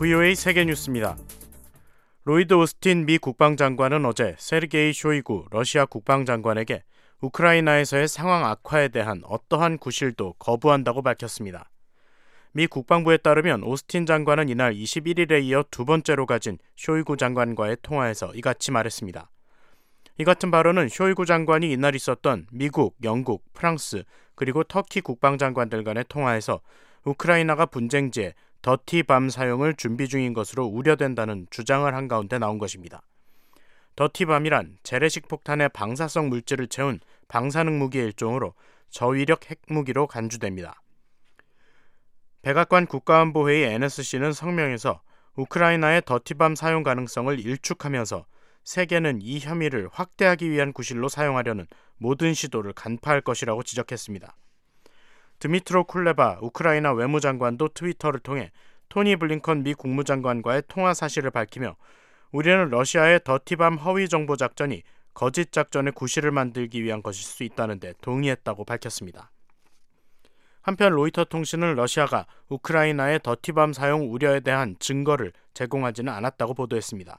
VOA 세계뉴스입니다. 로이드 오스틴 미 국방장관은 어제 세르게이 쇼이구 러시아 국방장관에게 우크라이나에서의 상황 악화에 대한 어떠한 구실도 거부한다고 밝혔습니다. 미 국방부에 따르면 오스틴 장관은 이날 21일에 이어 두 번째로 가진 쇼이구 장관과의 통화에서 이같이 말했습니다. 이 같은 발언은 쇼이구 장관이 이날 있었던 미국, 영국, 프랑스 그리고 터키 국방장관들 간의 통화에서 우크라이나가 분쟁지에 더티밤 사용을 준비 중인 것으로 우려된다는 주장을 한 가운데 나온 것입니다. 더티밤이란 재래식 폭탄에 방사성 물질을 채운 방사능 무기의 일종으로 저위력 핵무기로 간주됩니다. 백악관 국가안보회의 NSC는 성명에서 우크라이나의 더티밤 사용 가능성을 일축하면서 세계는 이 혐의를 확대하기 위한 구실로 사용하려는 모든 시도를 간파할 것이라고 지적했습니다. 드미트로 쿨레바 우크라이나 외무장관도 트위터를 통해 토니 블링컨 미 국무장관과의 통화 사실을 밝히며 우리는 러시아의 더티밤 허위 정보 작전이 거짓 작전의 구실을 만들기 위한 것일 수 있다는 데 동의했다고 밝혔습니다. 한편 로이터 통신은 러시아가 우크라이나의 더티밤 사용 우려에 대한 증거를 제공하지는 않았다고 보도했습니다.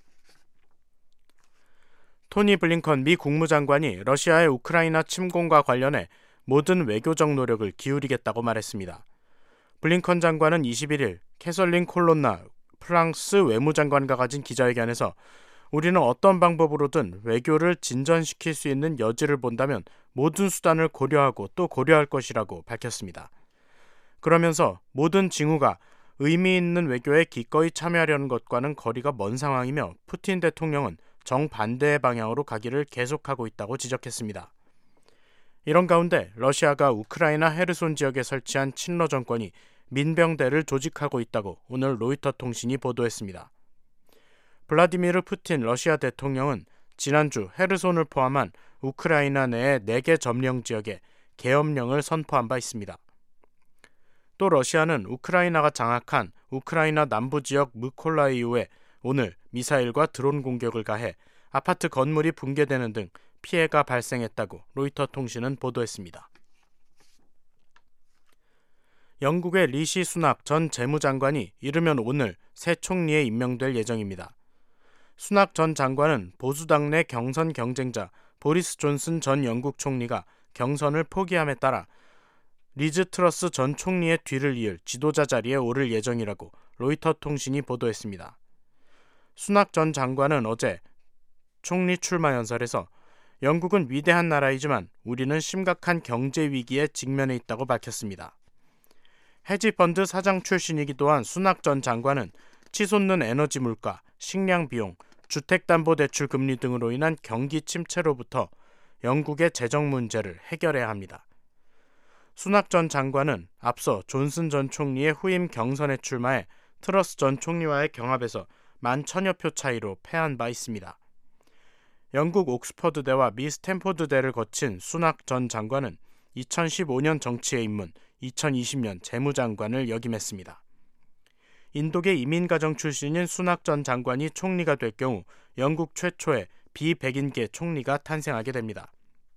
토니 블링컨 미 국무장관이 러시아의 우크라이나 침공과 관련해 모든 외교적 노력을 기울이겠다고 말했습니다. 블링컨 장관은 21일 캐설린 콜론나 프랑스 외무장관과 가진 기자회견에서 우리는 어떤 방법으로든 외교를 진전시킬 수 있는 여지를 본다면 모든 수단을 고려하고 또 고려할 것이라고 밝혔습니다. 그러면서 모든 징후가 의미 있는 외교에 기꺼이 참여하려는 것과는 거리가 먼 상황이며 푸틴 대통령은 정반대의 방향으로 가기를 계속하고 있다고 지적했습니다. 이런 가운데 러시아가 우크라이나 헤르손 지역에 설치한 친러 정권이 민병대를 조직하고 있다고 오늘 로이터 통신이 보도했습니다. 블라디미르 푸틴 러시아 대통령은 지난주 헤르손을 포함한 우크라이나 내의 4개 점령 지역에 계엄령을 선포한 바 있습니다. 또 러시아는 우크라이나가 장악한 우크라이나 남부 지역 무콜라이오에 오늘 미사일과 드론 공격을 가해 아파트 건물이 붕괴되는 등 피해가 발생했다고 로이터 통신은 보도했습니다. 영국의 리시 수낙 전 재무장관이 이르면 오늘 새 총리에 임명될 예정입니다. 수낙 전 장관은 보수당 내 경선 경쟁자 보리스 존슨 전 영국 총리가 경선을 포기함에 따라 리즈 트러스 전 총리의 뒤를 이을 지도자 자리에 오를 예정이라고 로이터 통신이 보도했습니다. 수낙 전 장관은 어제 총리 출마 연설에서 영국은 위대한 나라이지만 우리는 심각한 경제 위기에 직면해 있다고 밝혔습니다. 헤지펀드 사장 출신이기도 한 수낙 전 장관은 치솟는 에너지 물가, 식량 비용, 주택담보대출 금리 등으로 인한 경기 침체로부터 영국의 재정 문제를 해결해야 합니다. 수낙 전 장관은 앞서 존슨 전 총리의 후임 경선에 출마해 트러스 전 총리와의 경합에서 11,000여 표 차이로 패한 바 있습니다. 영국 옥스퍼드대와 미 스탠포드대를 거친 수낙 전 장관은 2015년 정치에 입문, 2020년 재무장관을 역임했습니다. 인도계 이민가정 출신인 수낙 전 장관이 총리가 될 경우 영국 최초의 비백인계 총리가 탄생하게 됩니다.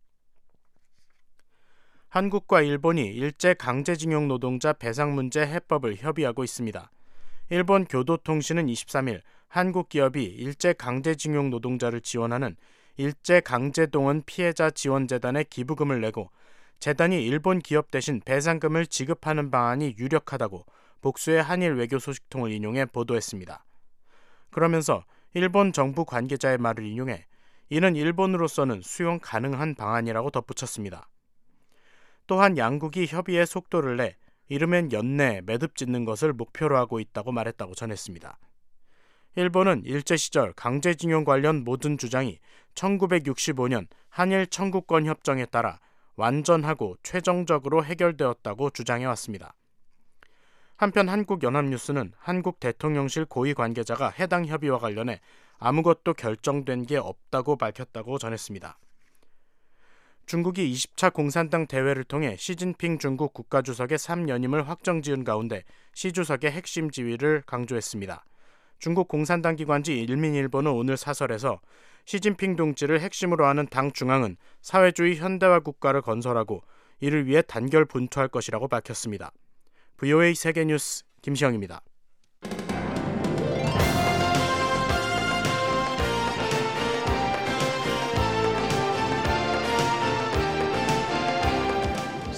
한국과 일본이 일제 강제징용 노동자 배상 문제 해법을 협의하고 있습니다. 일본 교도통신은 23일 한국 기업이 일제 강제징용 노동자를 지원하는 일제 강제동원 피해자 지원재단에 기부금을 내고 재단이 일본 기업 대신 배상금을 지급하는 방안이 유력하다고 복수의 한일 외교 소식통을 인용해 보도했습니다. 그러면서 일본 정부 관계자의 말을 인용해 이는 일본으로서는 수용 가능한 방안이라고 덧붙였습니다. 또한 양국이 협의의 속도를 내 이르면 연내에 매듭 짓는 것을 목표로 하고 있다고 말했다고 전했습니다. 일본은 일제시절 강제징용 관련 모든 주장이 1965년 한일 청구권 협정에 따라 완전하고 최종적으로 해결되었다고 주장해왔습니다. 한편 한국연합뉴스는 한국 대통령실 고위 관계자가 해당 협의와 관련해 아무것도 결정된 게 없다고 밝혔다고 전했습니다. 중국이 20차 공산당 대회를 통해 시진핑 중국 국가주석의 3연임을 확정지은 가운데 시 주석의 핵심 지위를 강조했습니다. 중국 공산당 기관지 일민일보는 오늘 사설에서 시진핑 동지를 핵심으로 하는 당 중앙은 사회주의 현대화 국가를 건설하고 이를 위해 단결 분투할 것이라고 밝혔습니다. VOA 세계뉴스 김시영입니다.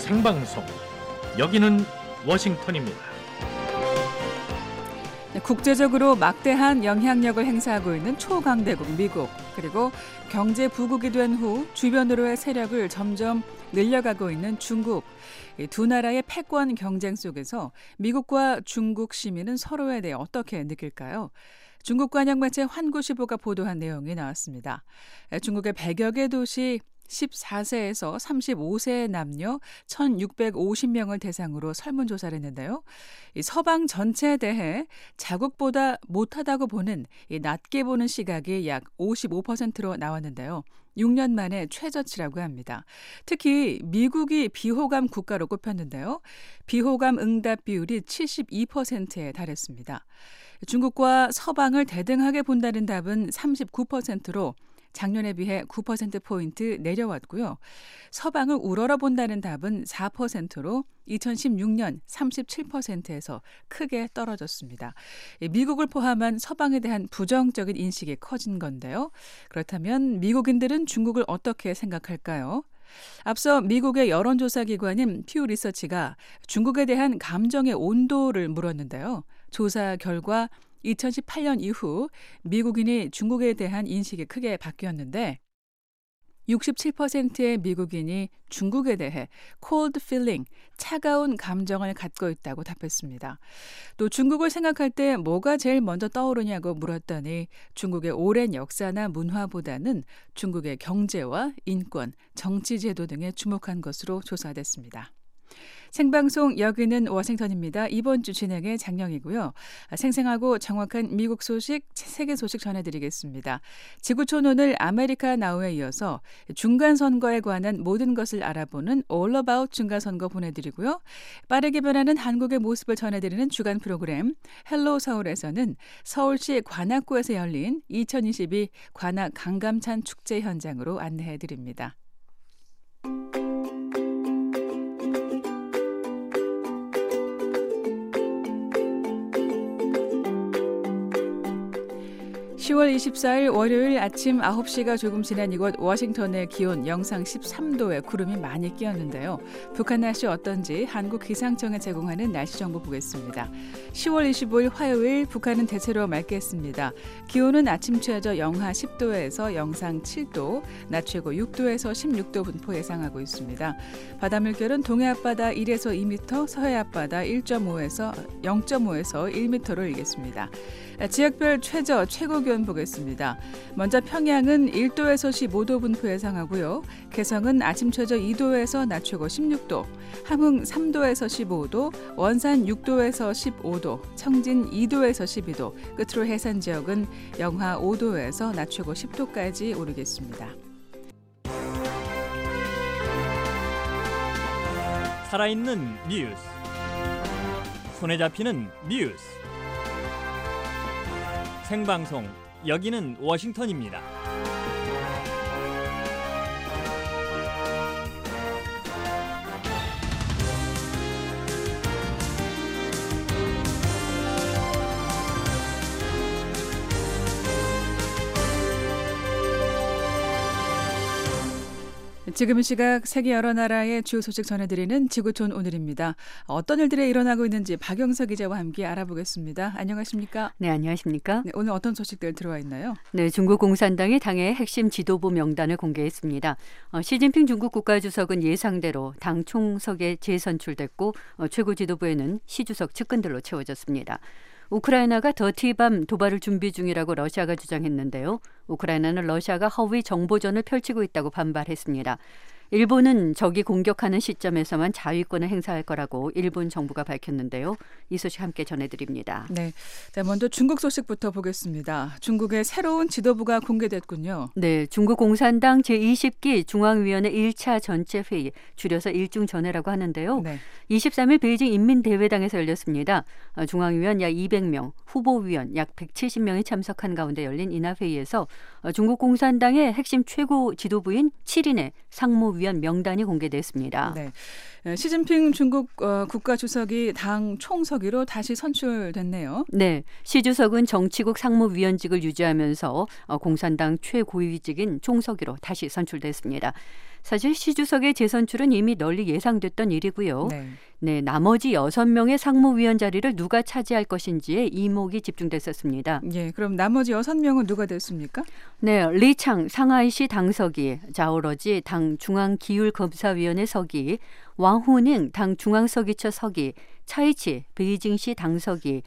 생방송. 여기는 워싱턴입니다. 국제적으로 막대한 영향력을 행사하고 있는 초강대국 미국, 그리고 경제 부국이 된 후 주변으로의 세력을 점점 늘려가고 있는 중국. 이 두 나라의 패권 경쟁 속에서 미국과 중국 시민은 서로에 대해 어떻게 느낄까요? 중국 관영 매체 환구시보가 보도한 내용이 나왔습니다. 중국의 100여 개 도시 14세에서 35세의 남녀 1,650명을 대상으로 설문조사를 했는데요. 이 서방 전체에 대해 자국보다 못하다고 보는, 낮게 보는 시각이 약 55%로 나왔는데요. 6년 만에 최저치라고 합니다. 특히 미국이 비호감 국가로 꼽혔는데요. 비호감 응답 비율이 72%에 달했습니다. 중국과 서방을 대등하게 본다는 답은 39%로 작년에 비해 9%포인트 내려왔고요. 서방을 우러러 본다는 답은 4%로 2016년 37%에서 크게 떨어졌습니다. 미국을 포함한 서방에 대한 부정적인 인식이 커진 건데요. 그렇다면 미국인들은 중국을 어떻게 생각할까요? 앞서 미국의 여론조사기관인 퓨 리서치가 중국에 대한 감정의 온도를 물었는데요. 조사 결과 2018년 이후 미국인이 중국에 대한 인식이 크게 바뀌었는데 67%의 미국인이 중국에 대해 cold feeling, 차가운 감정을 갖고 있다고 답했습니다. 또 중국을 생각할 때 뭐가 제일 먼저 떠오르냐고 물었더니 중국의 오랜 역사나 문화보다는 중국의 경제와 인권, 정치제도 등에 주목한 것으로 조사됐습니다. 생방송 여기는 워싱턴입니다. 이번 주 진행의 장영이고요. 생생하고 정확한 미국 소식, 세계 소식 전해드리겠습니다. 지구촌 오늘 아메리카 나우에 이어서 중간선거에 관한 모든 것을 알아보는 All About 중간선거 보내드리고요. 빠르게 변하는 한국의 모습을 전해드리는 주간 프로그램 헬로 서울에서는 서울시 관악구에서 열린 2022 관악 강감찬 축제 현장으로 안내해드립니다. (10월 24일) 월요일 아침 9시가 조금 지난 이곳 워싱턴의 기온 영상 13도에 구름이 많이 끼었는데요. 북한 날씨 어떤지 한국기상청에 제공하는 날씨 정보 보겠습니다. 10월 25일 화요일 북한은 대체로 맑겠습니다. 기온은 아침 최저 영하 10도에서 영상 7도, 낮 최고 6도에서 16도 분포 예상하고 있습니다. 바다 물결은 동해 앞바다 1에서 2m, 서해 앞바다 1.5에서 0.5에서 1m로 일겠습니다. 지역별 최저, 최고 기온 보겠습니다. 먼저 평양은 1도에서 15도 분포 예상하고요. 개성은 아침 최저 2도에서 낮 최고 16도, 함흥 3도에서 15도, 원산 6도에서 15도, 청진 2도에서 12도, 끝으로 해산 지역은 영하 5도에서 낮 최고 10도까지 오르겠습니다. 살아있는 뉴스, 손에 잡히는 뉴스, 생방송 여기는 워싱턴입니다. 지금 이 시각 세계 여러 나라의 주요 소식 전해드리는 지구촌 오늘입니다. 어떤 일들이 일어나고 있는지 박영서 기자와 함께 알아보겠습니다. 안녕하십니까? 네, 안녕하십니까? 네, 오늘 어떤 소식들 들어와 있나요? 네, 중국 공산당이 당의 핵심 지도부 명단을 공개했습니다. 시진핑 중국 국가주석은 예상대로 당 총석에 재선출됐고 최고 지도부에는 시 주석 측근들로 채워졌습니다. 우크라이나가 더티밤 도발을 준비 중이라고 러시아가 주장했는데요. 우크라이나는 러시아가 허위 정보전을 펼치고 있다고 반발했습니다. 일본은 적이 공격하는 시점에서만 자위권을 행사할 거라고 일본 정부가 밝혔는데요. 이 소식 함께 전해드립니다. 네, 먼저 중국 소식부터 보겠습니다. 중국의 새로운 지도부가 공개됐군요. 네, 중국 공산당 제20기 중앙위원회 1차 전체 회의, 줄여서 일중전회라고 하는데요. 네. 23일 베이징 인민대회당에서 열렸습니다. 중앙위원 약 200명, 후보위원 약 170명이 참석한 가운데 열린 인하회의에서 중국 공산당의 핵심 최고 지도부인 7인의 상무위원 명단이 공개됐습니다. 네. 시진핑 중국 국가주석이 당 총서기로 다시 선출됐네요. 네, 시 주석은 정치국 상무위원직을 유지하면서 공산당 최고위직인 총서기로 다시 선출됐습니다. 사실 시 주석의 재선출은 이미 널리 예상됐던 일이고요. 네. 네, 나머지 6명의 상무위원 자리를 누가 차지할 것인지에 이목이 집중됐었습니다. 예, 그럼 나머지 6명은 누가 됐습니까? 네, 리창 상하이시 당서기, 자오러지 당 중앙기율검사위원회 서기, 왕후닝 당 중앙서기처 서기, 차이치 베이징시 당서기,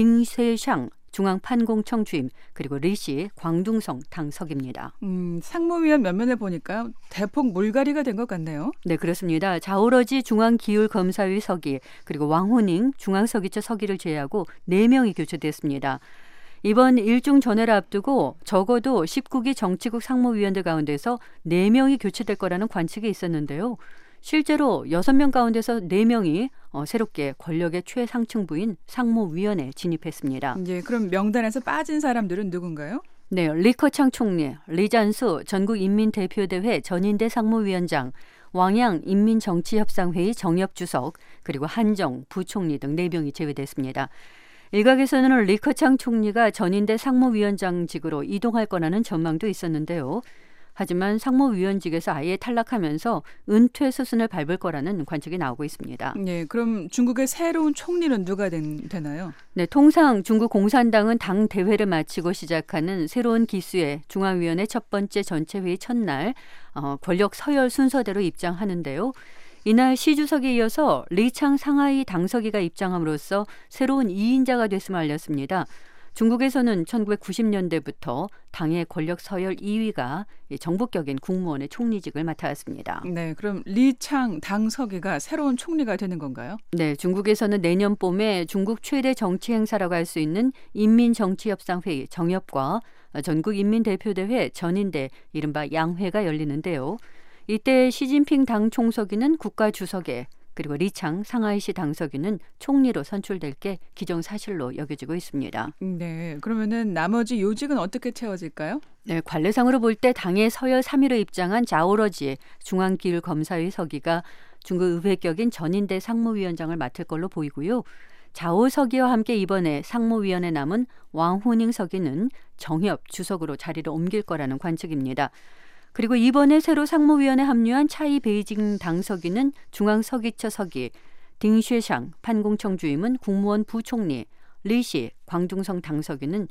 딩세샹 중앙판공청 주임, 그리고 리시 광둥성 당석입니다. 상무위원 면면을 보니까 대폭 물갈이가 된 것 같네요. 네, 그렇습니다. 자오러지 중앙기율검사위 서기, 그리고 왕후닝 중앙서기처 서기를 제외하고 4명이 교체됐습니다. 이번 일중 전회를 앞두고 적어도 19기 정치국 상무위원들 가운데서 4명이 교체될 거라는 관측이 있었는데요. 실제로 6명 가운데서 4명이 새롭게 권력의 최상층부인 상무위원회에 진입했습니다. 예, 그럼 명단에서 빠진 사람들은 누군가요? 네, 리커창 총리, 리잔수 전국인민대표대회 전인대 상무위원장, 왕양 인민정치협상회의 정협주석, 그리고 한정 부총리 등 4명이 제외됐습니다. 일각에서는 리커창 총리가 전인대 상무위원장직으로 이동할 거라는 전망도 있었는데요. 하지만 상무위원직에서 아예 탈락하면서 은퇴 수순을 밟을 거라는 관측이 나오고 있습니다. 네, 그럼 중국의 새로운 총리는 누가 되나요? 네, 통상 중국 공산당은 당 대회를 마치고 시작하는 새로운 기수의 중앙위원회 첫 번째 전체회의 첫날 권력 서열 순서대로 입장하는데요. 이날 시 주석에 이어서 리창 상하이 당서기가 입장함으로써 새로운 2인자가 됐음을 알렸습니다. 중국에서는 1990년대부터 당의 권력 서열 2위가 정복격인 국무원의 총리직을 맡아왔습니다. 네, 그럼 리창 당서기가 새로운 총리가 되는 건가요? 네, 중국에서는 내년 봄에 중국 최대 정치 행사라고 할 수 있는 인민정치협상회의 정협과 전국인민대표대회 전인대 이른바 양회가 열리는데요. 이때 시진핑 당 총서기는 국가주석에, 그리고 리창 상하이시 당서기는 총리로 선출될 게 기정사실로 여겨지고 있습니다. 네, 그러면은 나머지 요직은 어떻게 채워질까요? 네, 관례상으로 볼 때 당의 서열 3위로 입장한 자오러지 중앙기율검사위 서기가 중국 의회격인 전인대 상무위원장을 맡을 걸로 보이고요. 자오 서기와 함께 이번에 상무위원에 남은 왕후닝 서기는 정협 주석으로 자리를 옮길 거라는 관측입니다. 그리고 이번에 새로 상무위원에 합류한 차이 베이징 당서기는 중앙서기처 서기, 딩쉐샹 판공청 주임은 국무원 부총리, 리시 광둥성 당서기는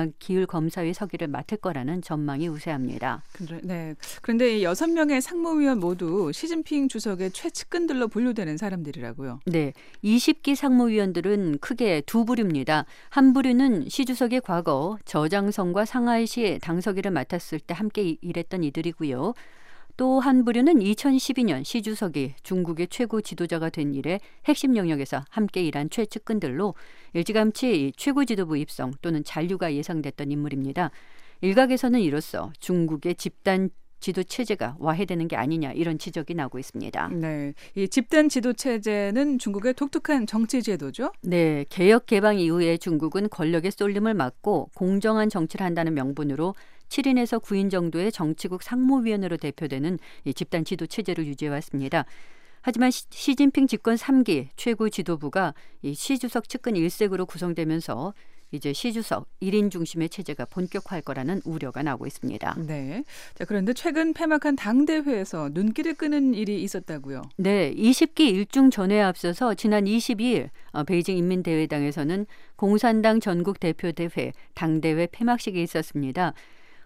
중앙기율검사위 서기를 맡을 거라는 전망이 우세합니다. 네, 그런데 이 6명의 상무위원 모두 시진핑 주석의 최측근들로 분류되는 사람들이라고요. 네, 20기 상무위원들은 크게 두 부류입니다. 한 부류는 시 주석이 과거 저장성과 상하이시 당서기를 맡았을 때 함께 일했던 이들이고요. 또 한 부류는 2012년 시 주석이 중국의 최고 지도자가 된 이래 핵심 영역에서 함께 일한 최측근들로 일찌감치 최고 지도부 입성 또는 잔류가 예상됐던 인물입니다. 일각에서는 이로써 중국의 집단 지도 체제가 와해되는 게 아니냐 이런 지적이 나오고 있습니다. 네, 이 집단 지도 체제는 중국의 독특한 정치 제도죠. 네, 개혁 개방 이후에 중국은 권력의 쏠림을 막고 공정한 정치를 한다는 명분으로 7인에서 9인 정도의 정치국 상무위원으로 대표되는 이 집단 지도 체제를 유지해왔습니다. 하지만 시진핑 집권 3기 최고 지도부가 이 시 주석 측근 일색으로 구성되면서 이제 시 주석 1인 중심의 체제가 본격화할 거라는 우려가 나오고 있습니다. 네. 자, 그런데 최근 폐막한 당대회에서 눈길을 끄는 일이 있었다고요. 네, 20기 일중 전회에 앞서서 지난 22일 베이징 인민대회당에서는 공산당 전국대표대회 당대회 폐막식이 있었습니다.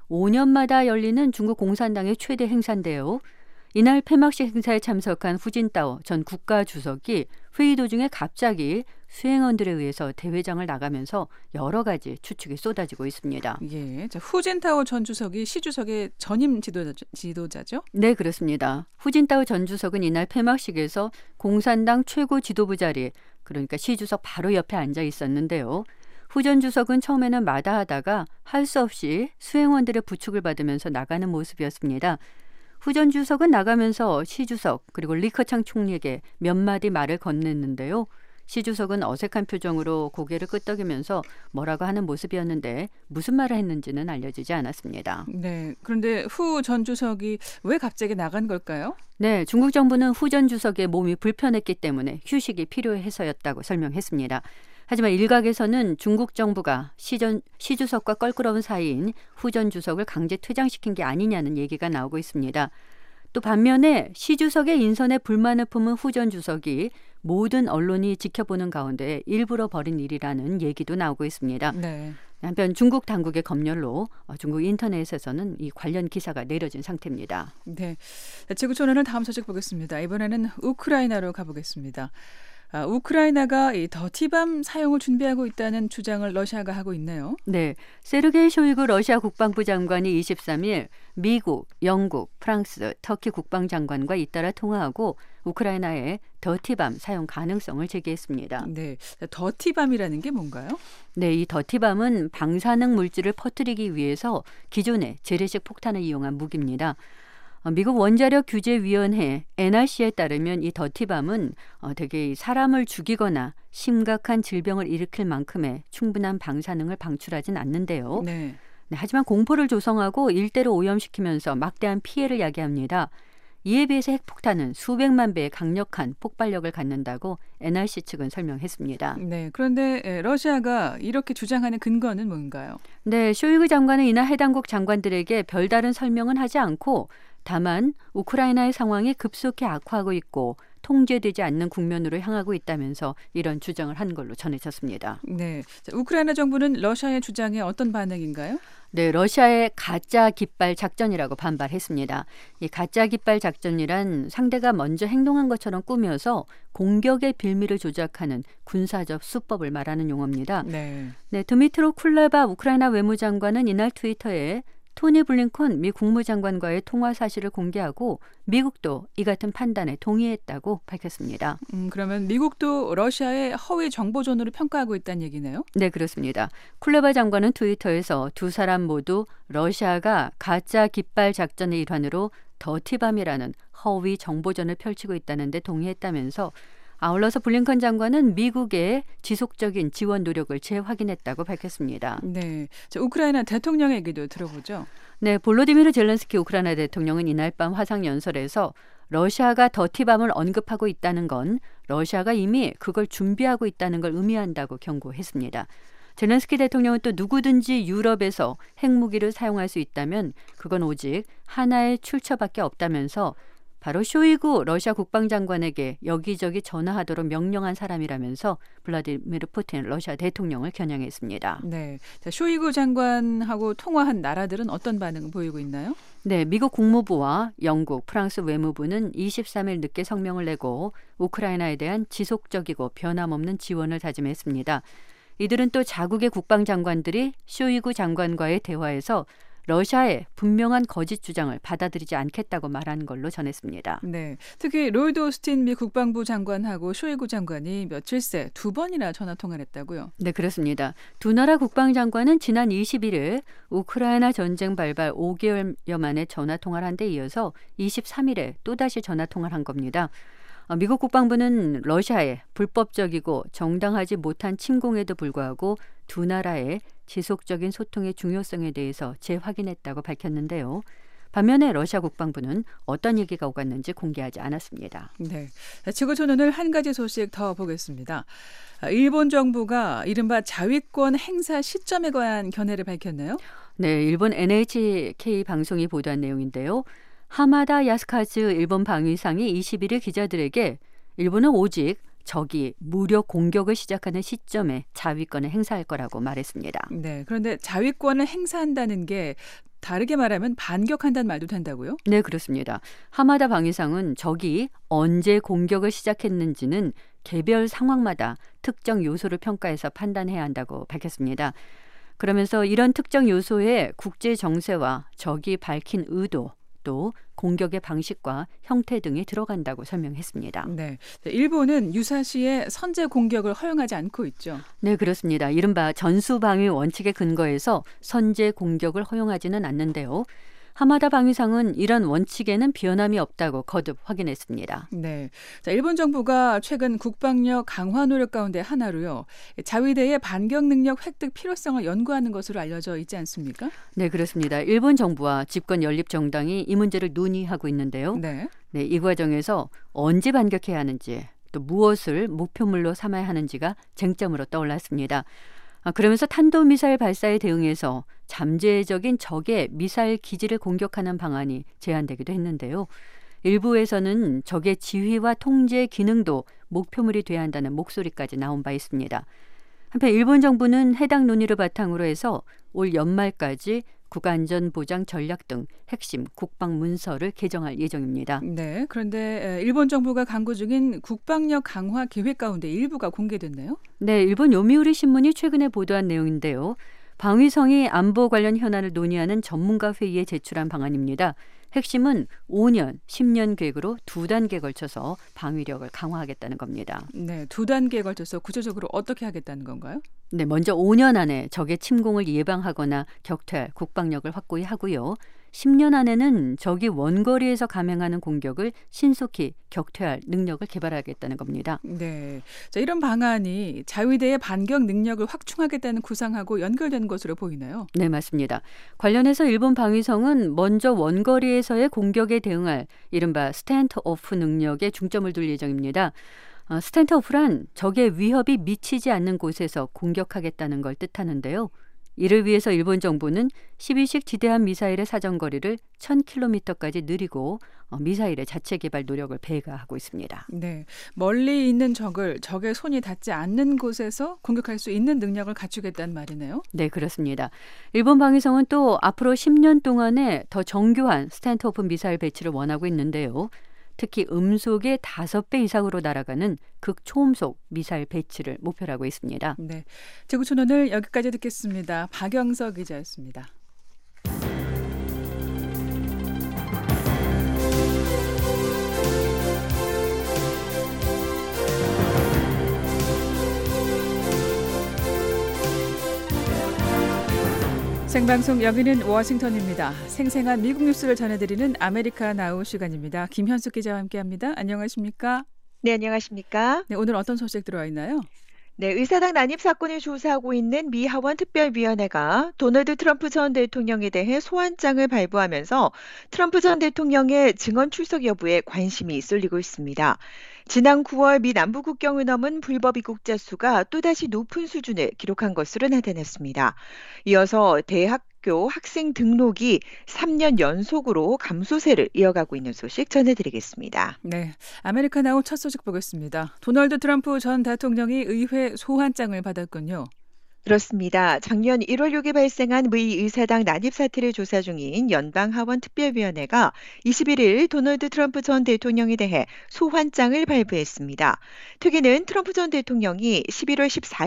5년마다 열리는 중국 공산당의 최대 행사인데요. 이날 폐막식 행사에 참석한 후진타오 전 국가주석이 회의 도중에 갑자기 수행원들에 의해서 대회장을 나가면서 여러 가지 추측이 쏟아지고 있습니다. 예, 자, 후진타오 전 주석이 시 주석의 전임 지도자죠? 네, 그렇습니다. 후진타오 전 주석은 이날 폐막식에서 공산당 최고 지도부 자리, 그러니까 시 주석 바로 옆에 앉아 있었는데요. 후 전 주석은 처음에는 마다하다가 할 수 없이 수행원들의 부축을 받으면서 나가는 모습이었습니다. 후 전 주석은 나가면서 시 주석 그리고 리커창 총리에게 몇 마디 말을 건넸는데요. 시 주석은 어색한 표정으로 고개를 끄덕이면서 뭐라고 하는 모습이었는데 무슨 말을 했는지는 알려지지 않았습니다. 네, 그런데 후 전 주석이 왜 갑자기 나간 걸까요? 네, 중국 정부는 후 전 주석의 몸이 불편했기 때문에 휴식이 필요해서였다고 설명했습니다. 하지만 일각에서는 중국 정부가 시 주석과 껄끄러운 사이인 후 전 주석을 강제 퇴장시킨 게 아니냐는 얘기가 나오고 있습니다. 또 반면에 시 주석의 인선에 불만을 품은 후 전 주석이 모든 언론이 지켜보는 가운데 일부러 벌인 일이라는 얘기도 나오고 있습니다. 네. 한편 중국 당국의 검열로 중국 인터넷에서는 이 관련 기사가 내려진 상태입니다. 네. 지구촌에는 다음 소식 보겠습니다. 이번에는 우크라이나로 가보겠습니다. 우크라이나가 이 더티밤 사용을 준비하고 있다는 주장을 러시아가 하고 있네요. 네, 세르게이 쇼이구 러시아 국방부 장관이 23일 미국, 영국, 프랑스, 터키 국방장관과 잇따라 통화하고 우크라이나의 더티밤 사용 가능성을 제기했습니다. 네, 더티밤이라는 게 뭔가요? 네, 이 더티밤은 방사능 물질을 퍼뜨리기 위해서 기존의 재래식 폭탄을 이용한 무기입니다. 미국 원자력 규제위원회 NRC에 따르면 이 더티밤은 되게 사람을 죽이거나 심각한 질병을 일으킬 만큼의 충분한 방사능을 방출하진 않는데요. 네. 네, 하지만 공포를 조성하고 일대로 오염시키면서 막대한 피해를 야기합니다. 이에 비해서 핵폭탄은 수백만 배의 강력한 폭발력을 갖는다고 NRC 측은 설명했습니다. 네, 그런데 러시아가 이렇게 주장하는 근거는 뭔가요? 네, 쇼이구 장관은 이날 해당국 장관들에게 별다른 설명은 하지 않고 다만 우크라이나의 상황이 급속히 악화하고 있고 통제되지 않는 국면으로 향하고 있다면서 이런 주장을 한 걸로 전해졌습니다. 네, 자, 우크라이나 정부는 러시아의 주장에 어떤 반응인가요? 네, 러시아의 가짜 깃발 작전이라고 반발했습니다. 이 가짜 깃발 작전이란 상대가 먼저 행동한 것처럼 꾸며서 공격의 빌미를 조작하는 군사적 수법을 말하는 용어입니다. 네. 네, 드미트로 쿨레바 우크라이나 외무장관은 이날 트위터에 토니 블링컨 미 국무장관과의 통화 사실을 공개하고 미국도 이 같은 판단에 동의했다고 밝혔습니다. 그러면 미국도 러시아의 허위 정보전으로 평가하고 있다는 얘기네요? 네, 그렇습니다. 쿨레바 장관은 트위터에서 두 사람 모두 러시아가 가짜 깃발 작전의 일환으로 더티밤이라는 허위 정보전을 펼치고 있다는 데 동의했다면서 아울러서 블링컨 장관은 미국의 지속적인 지원 노력을 재확인했다고 밝혔습니다. 네, 자, 우크라이나 대통령 얘기도 들어보죠. 네, 볼로디미르 젤렌스키 우크라이나 대통령은 이날 밤 화상연설에서 러시아가 더티밤을 언급하고 있다는 건 러시아가 이미 그걸 준비하고 있다는 걸 의미한다고 경고했습니다. 젤렌스키 대통령은 또 누구든지 유럽에서 핵무기를 사용할 수 있다면 그건 오직 하나의 출처밖에 없다면서 바로 쇼이구 러시아 국방장관에게 여기저기 전화하도록 명령한 사람이라면서 블라디미르 푸틴 러시아 대통령을 겨냥했습니다. 네, 자, 쇼이구 장관하고 통화한 나라들은 어떤 반응을 보이고 있나요? 네, 미국 국무부와 영국, 프랑스 외무부는 23일 늦게 성명을 내고 우크라이나에 대한 지속적이고 변함없는 지원을 다짐했습니다. 이들은 또 자국의 국방장관들이 쇼이구 장관과의 대화에서 러시아의 분명한 거짓 주장을 받아들이지 않겠다고 말한 걸로 전했습니다. 네, 특히 로이드 오스틴 미 국방부 장관하고 쇼이구 장관이 며칠 새 두 번이나 전화 통화를 했다고요? 네, 그렇습니다. 두 나라 국방장관은 지난 21일 우크라이나 전쟁 발발 5개월여 만에 전화 통화를 한 데 이어서 23일에 또다시 전화 통화를 한 겁니다. 미국 국방부는 러시아의 불법적이고 정당하지 못한 침공에도 불구하고 두 나라의 지속적인 소통의 중요성에 대해서 재확인했다고 밝혔는데요. 반면에 러시아 국방부는 어떤 얘기가 오갔는지 공개하지 않았습니다. 네, 지구촌 오늘 한 가지 소식 더 보겠습니다. 일본 정부가 이른바 자위권 행사 시점에 관한 견해를 밝혔네요. 네, 일본 NHK 방송이 보도한 내용인데요. 하마다 야스카즈 일본 방위상이 21일 기자들에게 일본은 오직 적이 무력 공격을 시작하는 시점에 자위권을 행사할 거라고 말했습니다. 네, 그런데 자위권을 행사한다는 게 다르게 말하면 반격한다는 말도 된다고요? 네, 그렇습니다. 하마다 방위상은 적이 언제 공격을 시작했는지는 개별 상황마다 특정 요소를 평가해서 판단해야 한다고 밝혔습니다. 그러면서 이런 특정 요소의 국제 정세와 적이 밝힌 의도 또 공격의 방식과 형태 등이 들어간다고 설명했습니다. 네, 일본은 유사시에 선제 공격을 허용하지 않고 있죠. 네, 그렇습니다. 이른바 전수방위 원칙에 근거해서 선제 공격을 허용하지는 않는데요. 하마다 방위상은 이런 원칙에는 변함이 없다고 거듭 확인했습니다. 네, 자, 일본 정부가 최근 국방력 강화 노력 가운데 하나로요. 자위대의 반격 능력 획득 필요성을 연구하는 것으로 알려져 있지 않습니까? 네, 그렇습니다. 일본 정부와 집권 연립정당이 이 문제를 논의하고 있는데요. 네. 네, 이 과정에서 언제 반격해야 하는지 또 무엇을 목표물로 삼아야 하는지가 쟁점으로 떠올랐습니다. 그러면서 탄도미사일 발사에 대응해서 잠재적인 적의 미사일 기지를 공격하는 방안이 제안되기도 했는데요. 일부에서는 적의 지휘와 통제 기능도 목표물이 돼야 한다는 목소리까지 나온 바 있습니다. 한편 일본 정부는 해당 논의를 바탕으로 해서 올 연말까지 국가안전보장 전략 등 핵심 국방 문서를 개정할 예정입니다. 네, 그런데 일본 정부가 강구 중인 국방력 강화 계획 가운데 일부가 공개됐네요. 네, 일본 요미우리 신문이 최근에 보도한 내용인데요. 방위성이 안보 관련 현안을 논의하는 전문가 회의에 제출한 방안입니다. 핵심은 5년, 10년 계획으로 2단계에 걸쳐서 방위력을 강화하겠다는 겁니다. 네, 2단계에 걸쳐서 구체적으로 어떻게 하겠다는 건가요? 네, 먼저 5년 안에 적의 침공을 예방하거나 격퇴할 국방력을 확고히 하고요. 10년 안에는 적이 원거리에서 감행하는 공격을 신속히 격퇴할 능력을 개발하겠다는 겁니다. 네, 자, 이런 방안이 자위대의 반격 능력을 확충하겠다는 구상하고 연결된 것으로 보이나요? 네, 맞습니다. 관련해서 일본 방위성은 먼저 원거리에서의 공격에 대응할 이른바 스탠드오프 능력에 중점을 둘 예정입니다. 스탠드오프란 적의 위협이 미치지 않는 곳에서 공격하겠다는 걸 뜻하는데요. 이를 위해서 일본 정부는 12식 지대함 미사일의 사정거리를 1000km까지 늘리고 미사일의 자체 개발 노력을 배가하고 있습니다. 네, 멀리 있는 적을 적의 손이 닿지 않는 곳에서 공격할 수 있는 능력을 갖추겠다는 말이네요. 네, 그렇습니다. 일본 방위성은 또 앞으로 10년 동안에 더 정교한 스탠드오프 미사일 배치를 원하고 있는데요. 특히 음속의 5배 이상으로 날아가는 극초음속 미사일 배치를 목표로 하고 있습니다. 네, 지구촌 오늘 여기까지 듣겠습니다. 박영석 기자였습니다. 생방송 여기는 워싱턴입니다. 생생한 미국 뉴스를 전해드리는 아메리카 나우 시간입니다. 김현숙 기자와 함께합니다. 안녕하십니까? 네, 안녕하십니까? 네, 오늘 어떤 소식 들어와 있나요? 네, 의사당 난입 사건을 조사하고 있는 미 하원 특별위원회가 도널드 트럼프 전 대통령에 대해 소환장을 발부하면서 트럼프 전 대통령의 증언 출석 여부에 관심이 쏠리고 있습니다. 지난 9월 미 남부 국경을 넘은 불법 입국자 수가 또다시 높은 수준을 기록한 것으로 나타났습니다. 이어서 대학교 학생 등록이 3년 연속으로 감소세를 이어가고 있는 소식 전해드리겠습니다. 네, 아메리카 나우 첫 소식 보겠습니다. 도널드 트럼프 전 대통령이 의회 소환장을 받았군요. 그렇습니다. 작년 1월 6일 발생한 미 의사당 난입 사태를 조사 중인 연방하원 특별위원회가 21일 도널드 트럼프 전 대통령에 대해 소환장을 발부했습니다. 특위는 트럼프 전 대통령이 11월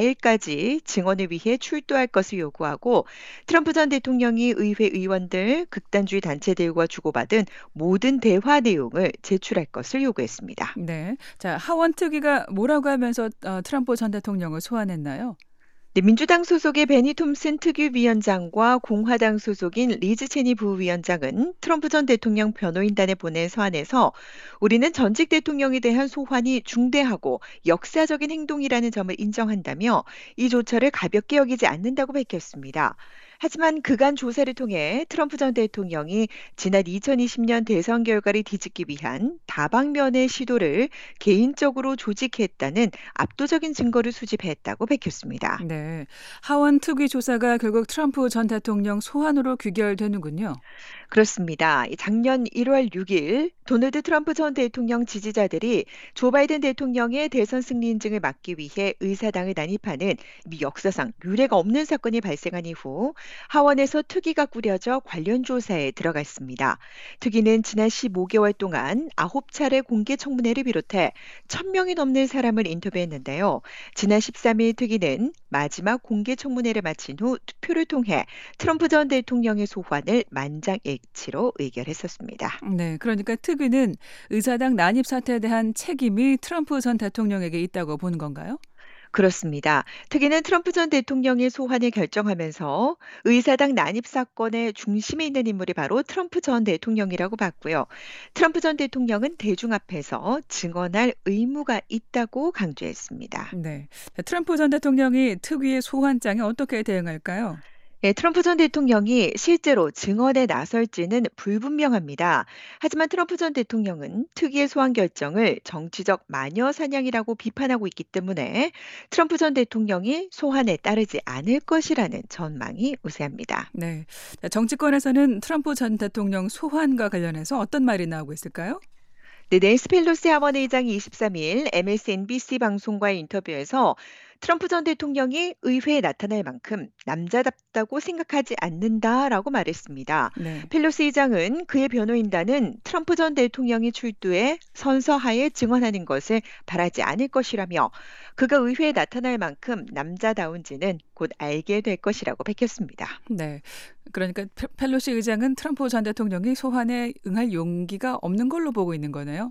14일까지 증언을 위해 출두할 것을 요구하고 트럼프 전 대통령이 의회 의원들, 극단주의 단체들과 주고받은 모든 대화 내용을 제출할 것을 요구했습니다. 네, 자, 하원 특위가 뭐라고 하면서 트럼프 전 대통령을 소환했나요? 네, 민주당 소속의 베니 톰슨 특위위원장과 공화당 소속인 리즈 체니 부위원장은 트럼프 전 대통령 변호인단에 보낸 서한에서 우리는 전직 대통령에 대한 소환이 중대하고 역사적인 행동이라는 점을 인정한다며 이 조처를 가볍게 여기지 않는다고 밝혔습니다. 하지만 그간 조사를 통해 트럼프 전 대통령이 지난 2020년 대선 결과를 뒤집기 위한 다방면의 시도를 개인적으로 조직했다는 압도적인 증거를 수집했다고 밝혔습니다. 네, 하원 특위 조사가 결국 트럼프 전 대통령 소환으로 귀결되는군요. 그렇습니다. 작년 1월 6일 도널드 트럼프 전 대통령 지지자들이 조 바이든 대통령의 대선 승리 인증을 막기 위해 의사당을 난입하는 미 역사상 유례가 없는 사건이 발생한 이후 하원에서 특위가 꾸려져 관련 조사에 들어갔습니다. 특위는 지난 15개월 동안 9차례 공개 청문회를 비롯해 1000명이 넘는 사람을 인터뷰했는데요. 지난 13일 특위는 마지막 공개 청문회를 마친 후 투표를 통해 트럼프 전 대통령의 소환을 만장일치로 의결했었습니다. 네, 그러니까 특위는 의사당 난입 사태에 대한 책임이 트럼프 전 대통령에게 있다고 보는 건가요? 그렇습니다. 특위는 트럼프 전 대통령의 소환을 결정하면서 의사당 난입 사건의 중심에 있는 인물이 바로 트럼프 전 대통령이라고 봤고요. 트럼프 전 대통령은 대중 앞에서 증언할 의무가 있다고 강조했습니다. 네, 트럼프 전 대통령이 특위의 소환장에 어떻게 대응할까요? 네, 트럼프 전 대통령이 실제로 증언에 나설지는 불분명합니다. 하지만 트럼프 전 대통령은 특위의 소환 결정을 정치적 마녀 사냥이라고 비판하고 있기 때문에 트럼프 전 대통령이 소환에 따르지 않을 것이라는 전망이 우세합니다. 네, 정치권에서는 트럼프 전 대통령 소환과 관련해서 어떤 말이 나오고 있을까요? 네, 낸시 펠로시 하원 의장이 23일 MSNBC 방송과의 인터뷰에서 트럼프 전 대통령이 의회에 나타날 만큼 남자답다고 생각하지 않는다라고 말했습니다. 네. 펠로시 의장은 그의 변호인단은 트럼프 전 대통령이 출두해 선서하에 증언하는 것을 바라지 않을 것이라며 그가 의회에 나타날 만큼 남자다운지는 곧 알게 될 것이라고 밝혔습니다. 네. 그러니까 펠로시 의장은 트럼프 전 대통령이 소환에 응할 용기가 없는 걸로 보고 있는 거네요.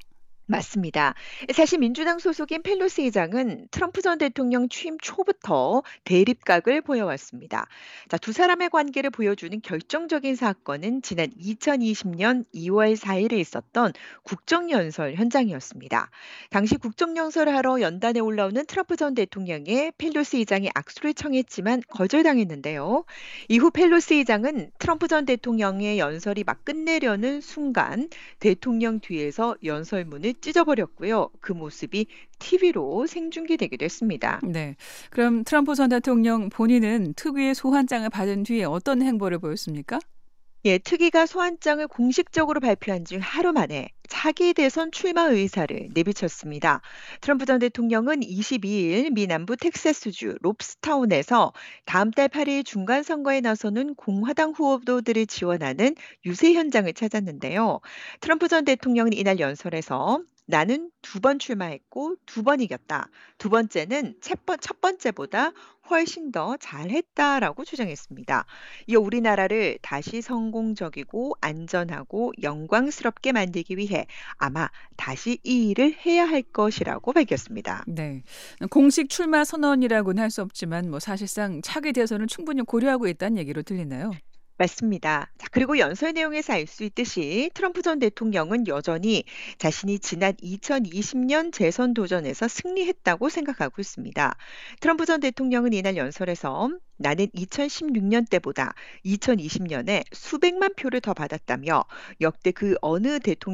맞습니다. 사실 민주당 소속인 펠로시 의장은 트럼프 전 대통령 취임 초부터 대립각을 보여왔습니다. 자, 두 사람의 관계를 보여주는 결정적인 사건은 지난 2020년 2월 4일에 있었던 국정연설 현장이었습니다. 당시 국정연설을 하러 연단에 올라오는 트럼프 전 대통령에 펠로시 의장이 악수를 청했지만 거절당했는데요. 이후 펠로시 의장은 트럼프 전 대통령의 연설이 막 끝내려는 순간 대통령 뒤에서 연설문을 찢어버렸고요. 그 모습이 TV로 생중계되기도 했습니다. 네. 그럼 트럼프 전 대통령 본인은 특위의 소환장을 받은 뒤에 어떤 행보를 보였습니까? 예, 특위가 소환장을 공식적으로 발표한 지 하루 만에 차기 대선 출마 의사를 내비쳤습니다. 트럼프 전 대통령은 22일 미 남부 텍사스주 롭스타운에서 다음 달 8일 중간 선거에 나서는 공화당 후보들을 지원하는 유세 현장을 찾았는데요. 트럼프 전 대통령은 이날 연설에서 나는 2번 출마했고 2번 이겼다. 두 번째는 첫 번째보다 훨씬 더 잘했다라고 주장했습니다. 이어 우리나라를 다시 성공적이고 안전하고 영광스럽게 만들기 위해 아마 다시 이 일을 해야 할 것이라고 밝혔습니다. 네. 공식 출마 선언이라고는 할 수 없지만 사실상 차기 대선을 충분히 고려하고 있다는 얘기로 들리나요? 맞습니다. 자, 그리고 연설 내용에서 알 수 있듯이 트럼프 전 대통령은 여전히 자신이 지난 2020년 재선 도전에서 승리했다고 생각하고 있습니다. 트럼프 전 대통령은 이날 연설에서 나는 2016년 때보다 2020년에 수백만 표를 더 받았다며 역대 그 어느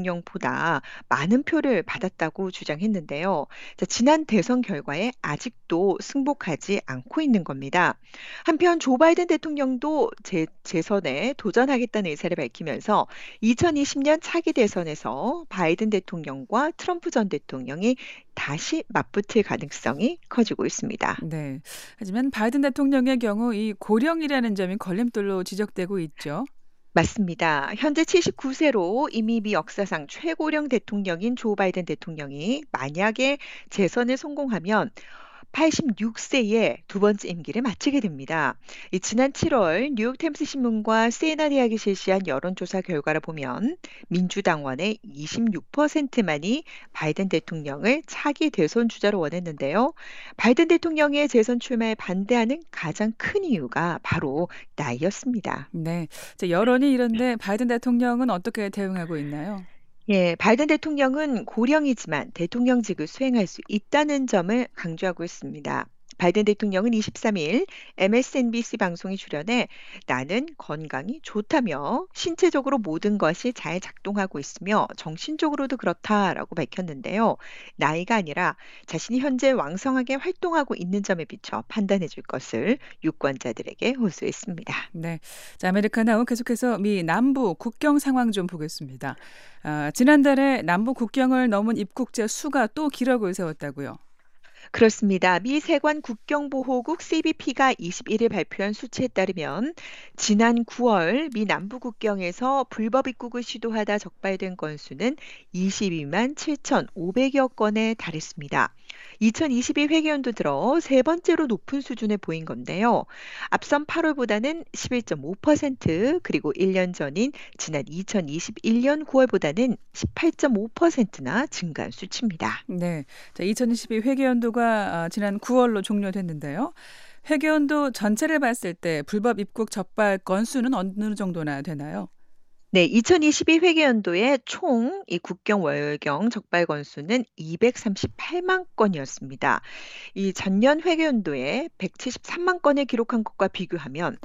대통령보다 많은 표를 받았다고 주장했는데요. 자, 지난 대선 결과에 아직도 승복하지 않고 있는 겁니다. 한편 조 바이든 대통령도 재선에 도전하겠다는 의사를 밝히면서 2020년 차기 대선에서 바이든 대통령과 트럼프 전 대통령이 다시 맞붙을 가능성이 커지고 있습니다. 네. 하지만 바이든 대통령의 경우 이 고령이라는 점이 걸림돌로 지적되고 있죠. 맞습니다. 현재 79세로 이미 미 역사상 최고령 대통령인 조 바이든 대통령이 만약에 재선에 성공하면 86세에 두 번째 임기를 마치게 됩니다. 지난 7월 뉴욕타임스 신문과 시에나 대학이 실시한 여론조사 결과를 보면 민주당원의 26%만이 바이든 대통령을 차기 대선 주자로 원했는데요. 바이든 대통령의 재선 출마에 반대하는 가장 큰 이유가 바로 나이였습니다. 네. 여론이 이런데 바이든 대통령은 어떻게 대응하고 있나요? 예, 바이든 대통령은 고령이지만 대통령직을 수행할 수 있다는 점을 강조하고 있습니다. 바이든 대통령은 23일 MSNBC 방송에 출연해 나는 건강이 좋다며 신체적으로 모든 것이 잘 작동하고 있으며 정신적으로도 그렇다라고 밝혔는데요. 나이가 아니라 자신이 현재 왕성하게 활동하고 있는 점에 비춰 판단해 줄 것을 유권자들에게 호소했습니다. 네. 자, 아메리카나우 계속해서 미 남부 국경 상황 좀 보겠습니다. 지난달에 남부 국경을 넘은 입국자 수가 또 기록을 세웠다고요. 그렇습니다. 미 세관 국경보호국 CBP가 21일 발표한 수치에 따르면 지난 9월 미 남부 국경에서 불법 입국을 시도하다 적발된 건수는 22만 7,500여 건에 달했습니다. 2022 회계연도 들어 세 번째로 높은 수준을 보인 건데요. 앞선 8월보다는 11.5% 그리고 1년 전인 지난 2021년 9월보다는 18.5%나 증가한 수치입니다. 네. 자, 2022 회계연도가 지난 9월로 종료됐는데요. 회계연도 전체를 봤을 때 불법 입국 적발 건수는 어느 정도나 되나요? 네, 2022 회계연도에 총 이 국경 월경 적발 건수는 238만 건이었습니다. 이 전년 회계연도에 173만 건을 기록한 것과 비교하면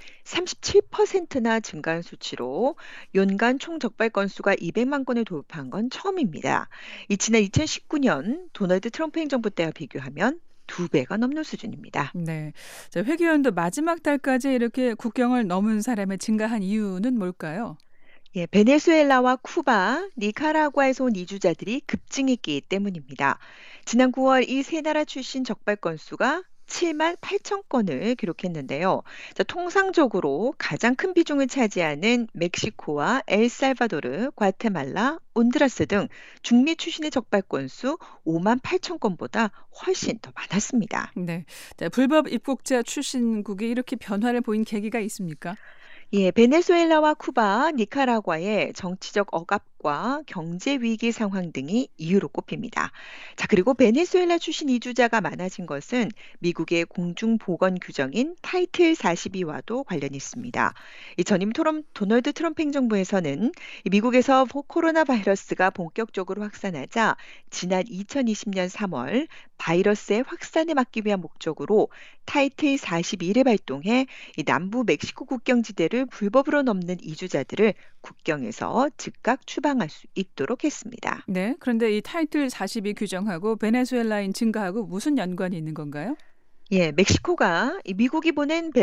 37%나 증가한 수치로 연간 총 적발 건수가 200만 건을 돌파한 건 처음입니다. 지난 2019년 도널드 트럼프 행정부 때와 비교하면 2배가 넘는 수준입니다. 네. 자, 회계연도 마지막 달까지 이렇게 국경을 넘은 사람이 증가한 이유는 뭘까요? 예, 베네수엘라와 쿠바, 니카라과에서 온 이주자들이 급증했기 때문입니다. 지난 9월 이 세 나라 출신 적발 건수가 7만 8천 건을 기록했는데요. 자, 통상적으로 가장 큰 비중을 차지하는 멕시코와 엘살바도르, 과테말라, 온두라스 등 중미 출신의 적발 건수 5만 8천 건보다 훨씬 더 많았습니다. 네. 자, 불법 입국자 출신국이 이렇게 변화를 보인 계기가 있습니까? 예, 베네수엘라와 쿠바, 니카라과의 정치적 억압과 경제 위기 상황 등이 이유로 꼽힙니다. 자, 그리고 베네수엘라 출신 이주자가 많아진 것은 미국의 공중 보건 규정인 타이틀 42와도 관련이 있습니다. 이 전임 도널드 트럼프 행정부에서는 이 미국에서 코로나 바이러스가 본격적으로 확산하자 지난 2020년 3월 바이러스의 확산을 막기 위한 목적으로 타이틀 41을 발동해 이 남부 멕시코 국경지대를 불법으로 넘는 이주자들을 국경에서 즉각 추방할 수 있도록 했습니다. 네. 그런데 이 타이틀 42 규정하고 베네수엘라인 증가하고 무슨 연관이 있는 건가요? 예, 멕시코가 이 미국이 보낸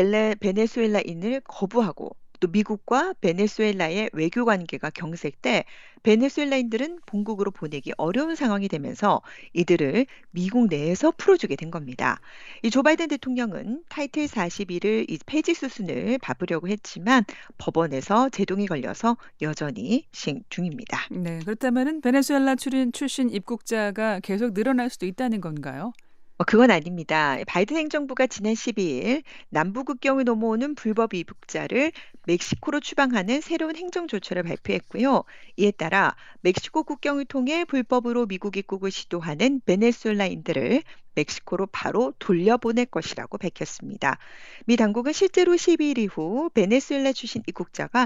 베네수엘라인을 거부하고 또 미국과 베네수엘라의 외교 관계가 경색돼 베네수엘라인들은 본국으로 보내기 어려운 상황이 되면서 이들을 미국 내에서 풀어주게 된 겁니다. 이 조 바이든 대통령은 타이틀 41을 이 폐지 수순을 밟으려고 했지만 법원에서 제동이 걸려서 여전히 시행 중입니다. 네. 그렇다면은 베네수엘라 출신 입국자가 계속 늘어날 수도 있다는 건가요? 그건 아닙니다. 바이든 행정부가 지난 12일 남부 국경을 넘어오는 불법 입국자를 멕시코로 추방하는 새로운 행정 조처를 발표했고요. 이에 따라 멕시코 국경을 통해 불법으로 미국 입국을 시도하는 베네수엘라인들을 멕시코로 바로 돌려보낼 것이라고 밝혔습니다. 미 당국은 실제로 12일 이후 베네수엘라 출신 입국자가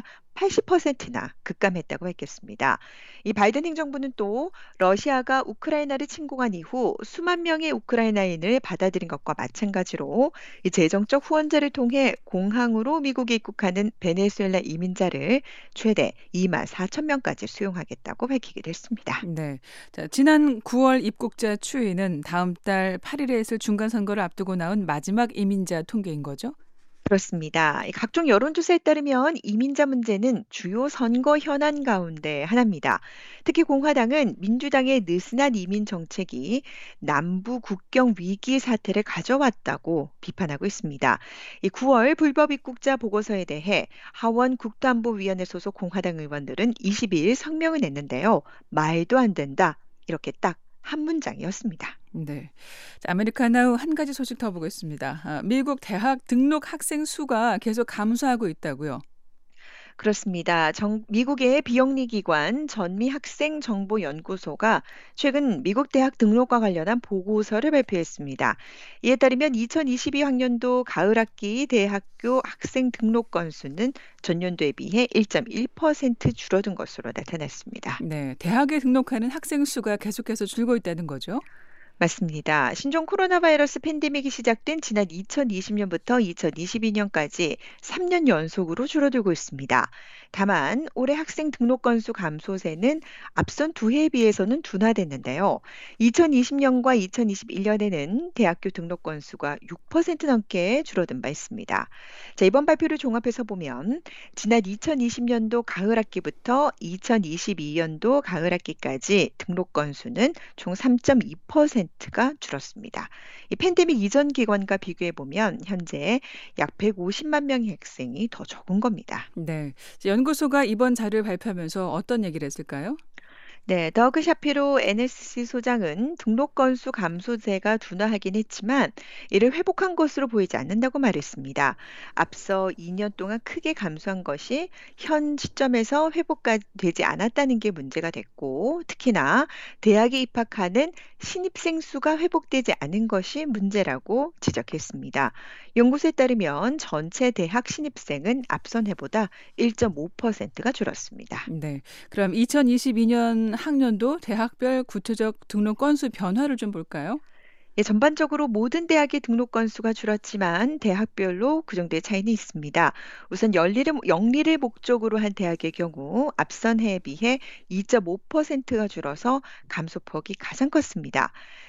80%나 급감했다고 밝혔습니다. 이 바이든 행정부는 또 러시아가 우크라이나를 침공한 이후 수만 명의 우크라이나인을 받아들인 것과 마찬가지로 이 재정적 후원자를 통해 공항으로 미국에 입국하는 베네수엘라 이민자를 최대 2만 4천 명까지 수용하겠다고 밝히기도 했습니다. 네. 자, 지난 9월 입국자 추이는 다음 달 8일에 있을 중간선거를 앞두고 나온 마지막 이민자 통계인 거죠? 그렇습니다. 이 각종 여론조사에 따르면 이민자 문제는 주요 선거 현안 가운데 하나입니다. 특히 공화당은 민주당의 느슨한 이민 정책이 남부 국경 위기 사태를 가져왔다고 비판하고 있습니다. 이 9월 불법 입국자 보고서에 대해 하원 국토안보위원회 소속 공화당 의원들은 22일 성명을 냈는데요. 말도 안 된다. 이렇게 딱 한 문장이었습니다. 네. 자, 아메리카나우 한 가지 소식 더 보겠습니다. 미국 대학 등록 학생 수가 계속 감소하고 있다고요. 그렇습니다. 미국의 비영리 기관 전미학생정보연구소가 최근 미국 대학 등록과 관련한 보고서를 발표했습니다. 이에 따르면 2022학년도 가을 학기 대학교 학생 등록 건수는 전년도에 비해 1.1% 줄어든 것으로 나타났습니다. 네, 대학에 등록하는 학생 수가 계속해서 줄고 있다는 거죠. 맞습니다. 신종 코로나 바이러스 팬데믹이 시작된 지난 2020년부터 2022년까지 3년 연속으로 줄어들고 있습니다. 다만 올해 학생 등록 건수 감소세는 앞선 두 해에 비해서는 둔화됐는데요. 2020년과 2021년에는 대학교 등록 건수가 6% 넘게 줄어든 바 있습니다. 자, 이번 발표를 종합해서 보면 지난 2020년도 가을 학기부터 2022년도 가을 학기까지 등록 건수는 총 3.2%가 줄었습니다. 이 팬데믹 이전 기간과 비교해 보면 현재 약 150만 명의 학생이 더 적은 겁니다. 네. 연구소가 이번 자료를 발표하면서 어떤 얘기를 했을까요? 네, 더그 샤피로 NSC 소장은 등록 건수 감소세가 둔화하긴 했지만 이를 회복한 것으로 보이지 않는다고 말했습니다. 앞서 2년 동안 크게 감소한 것이 현 시점에서 회복가 되지 않았다는 게 문제가 됐고 특히나 대학에 입학하는 신입생 수가 회복되지 않은 것이 문제라고 지적했습니다. 연구소에 따르면 전체 대학 신입생은 앞선 해보다 1.5%가 줄었습니다. 네. 그럼 2022년 학년도 대학별 구체적 등록 건수 변화를 좀 볼까요? 예, 전반적으로 모든 대학의 등록 건수가 줄었지만 대학별로 그 정도의 차이는 있습니다. 우선 영리를 목적으로 한 대학의 경우 앞선 해에 비해 2.5%가 줄어서 감소폭이 가장 컸습니다.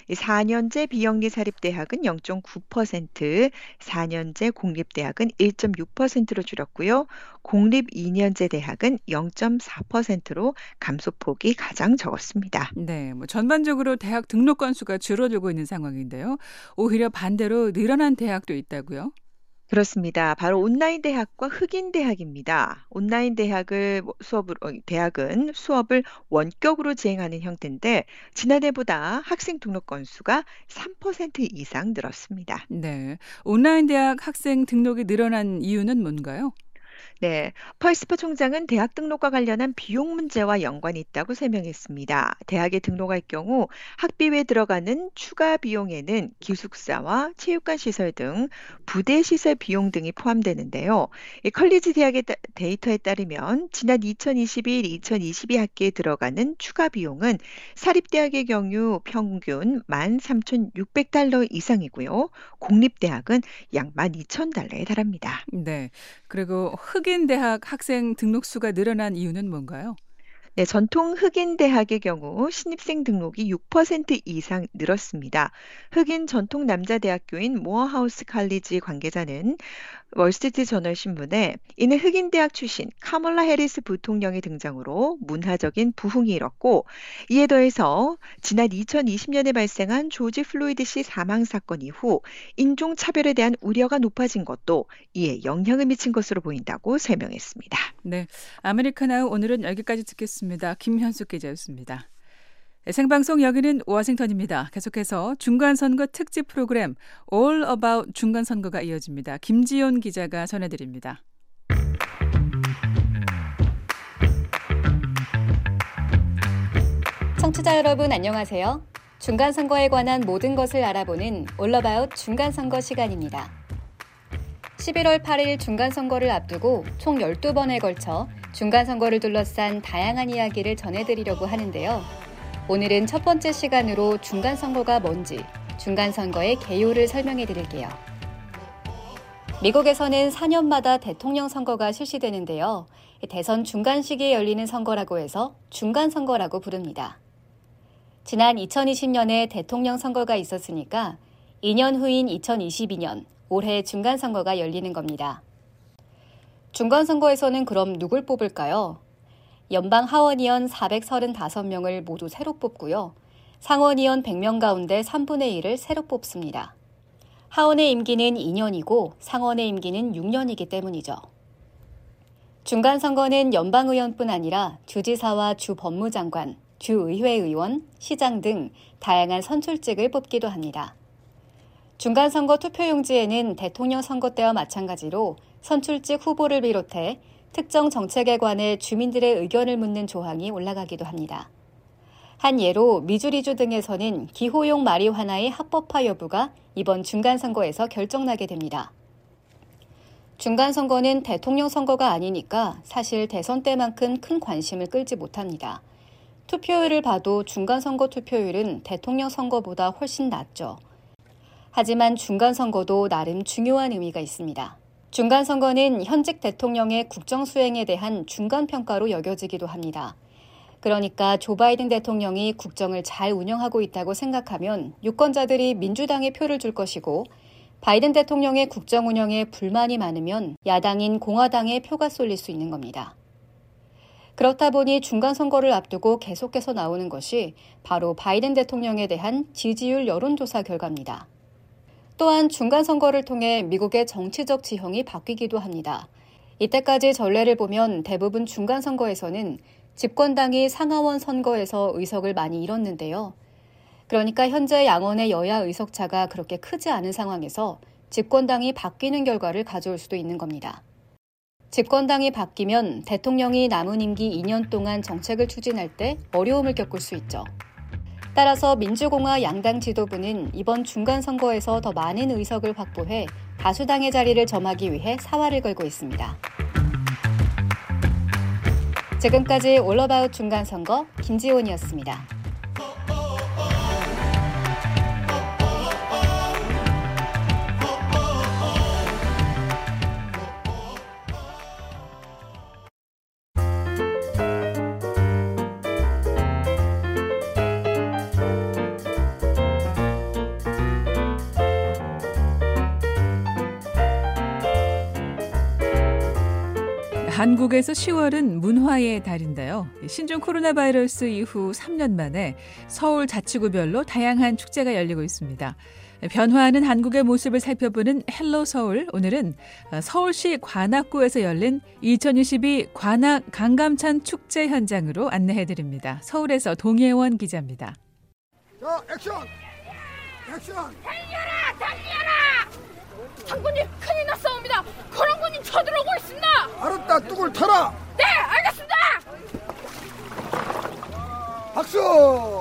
이 4년제 비영리 사립대학은 0.9%, 4년제 공립대학은 1.6%로 줄었고요. 공립 2년제 대학은 0.4%로 감소폭이 가장 적었습니다. 네, 전반적으로 대학 등록 건수가 줄어들고 있는 상황인데요. 오히려 반대로 늘어난 대학도 있다고요? 그렇습니다. 바로 온라인 대학과 흑인 대학입니다. 온라인 대학은 수업을 원격으로 진행하는 형태인데 지난해보다 학생 등록 건수가 3% 이상 늘었습니다. 네, 온라인 대학 학생 등록이 늘어난 이유는 뭔가요? 네, 펄스퍼 총장은 대학 등록과 관련한 비용 문제와 연관이 있다고 설명했습니다. 대학에 등록할 경우 학비에 들어가는 추가 비용에는 기숙사와 체육관 시설 등 부대 시설 비용 등이 포함되는데요. 이 컬리지 대학의 데이터에 따르면 지난 2021-2022 학기에 들어가는 추가 비용은 사립대학의 경우 평균 13,600달러 이상이고요. 공립대학은 약 12,000달러에 달합니다. 네, 그리고 흑인 대학 학생 등록 수가 늘어난 이유는 뭔가요? 네, 전통 흑인 대학의 경우 신입생 등록이 6% 이상 늘었습니다. 흑인 전통 남자 대학교인 모어하우스 칼리지 관계자는 월스트리트 저널 신문에 이는 흑인 대학 출신 카멀라 해리스 부통령의 등장으로 문화적인 부흥이 일었고 이에 더해서 지난 2020년에 발생한 조지 플로이드 씨 사망 사건 이후 인종 차별에 대한 우려가 높아진 것도 이에 영향을 미친 것으로 보인다고 설명했습니다. 네, 아메리카나우 오늘은 여기까지 듣겠습니다. 김현숙 기자였습니다. 생방송 여기는 워싱턴입니다. 계속해서 중간선거 특집 프로그램 All About 중간선거가 이어집니다. 김지온 기자가 전해드립니다. 청취자 여러분 안녕하세요. 중간선거에 관한 모든 것을 알아보는 All About 중간선거 시간입니다. 11월 8일 중간선거를 앞두고 총 12번에 걸쳐 중간선거를 둘러싼 다양한 이야기를 전해드리려고 하는데요. 오늘은 첫 번째 시간으로 중간선거가 뭔지, 중간선거의 개요를 설명해 드릴게요. 미국에서는 4년마다 대통령 선거가 실시되는데요. 대선 중간 시기에 열리는 선거라고 해서 중간선거라고 부릅니다. 지난 2020년에 대통령 선거가 있었으니까 2년 후인 2022년, 올해 중간선거가 열리는 겁니다. 중간선거에서는 그럼 누굴 뽑을까요? 연방 하원의원 435명을 모두 새로 뽑고요. 상원의원 100명 가운데 3분의 1을 새로 뽑습니다. 하원의 임기는 2년이고 상원의 임기는 6년이기 때문이죠. 중간선거는 연방의원뿐 아니라 주지사와 주법무장관, 주의회 의원, 시장 등 다양한 선출직을 뽑기도 합니다. 중간선거 투표용지에는 대통령 선거 때와 마찬가지로 선출직 후보를 비롯해 특정 정책에 관해 주민들의 의견을 묻는 조항이 올라가기도 합니다. 한 예로 미주리주 등에서는 기호용 마리화나의 합법화 여부가 이번 중간선거에서 결정나게 됩니다. 중간선거는 대통령 선거가 아니니까 사실 대선 때만큼 큰 관심을 끌지 못합니다. 투표율을 봐도 중간선거 투표율은 대통령 선거보다 훨씬 낮죠. 하지만 중간선거도 나름 중요한 의미가 있습니다. 중간선거는 현직 대통령의 국정 수행에 대한 중간평가로 여겨지기도 합니다. 그러니까 조 바이든 대통령이 국정을 잘 운영하고 있다고 생각하면 유권자들이 민주당에 표를 줄 것이고 바이든 대통령의 국정 운영에 불만이 많으면 야당인 공화당에 표가 쏠릴 수 있는 겁니다. 그렇다 보니 중간선거를 앞두고 계속해서 나오는 것이 바로 바이든 대통령에 대한 지지율 여론조사 결과입니다. 또한 중간선거를 통해 미국의 정치적 지형이 바뀌기도 합니다. 이때까지 전례를 보면 대부분 중간선거에서는 집권당이 상하원 선거에서 의석을 많이 잃었는데요. 그러니까 현재 양원의 여야 의석차가 그렇게 크지 않은 상황에서 집권당이 바뀌는 결과를 가져올 수도 있는 겁니다. 집권당이 바뀌면 대통령이 남은 임기 2년 동안 정책을 추진할 때 어려움을 겪을 수 있죠. 따라서 민주공화 양당 지도부는 이번 중간선거에서 더 많은 의석을 확보해 다수당의 자리를 점하기 위해 사활을 걸고 있습니다. 지금까지 올어바웃 중간선거 김지원이었습니다. 한국에서 10월은 문화의 달인데요. 신종 코로나 바이러스 이후 3년 만에 서울 자치구별로 다양한 축제가 열리고 있습니다. 변화하는 한국의 모습을 살펴보는 헬로 서울. 오늘은 서울시 관악구에서 열린 2022 관악 강감찬 축제 현장으로 안내해드립니다. 서울에서 동예원 기자입니다. 자, 액션! 액션! 달려라! 장군님, 큰일 났사옵니다. 거란군님 쳐들어오고 있습니다. 알았다, 뚝을 터라! 네, 알겠습니다. 박수!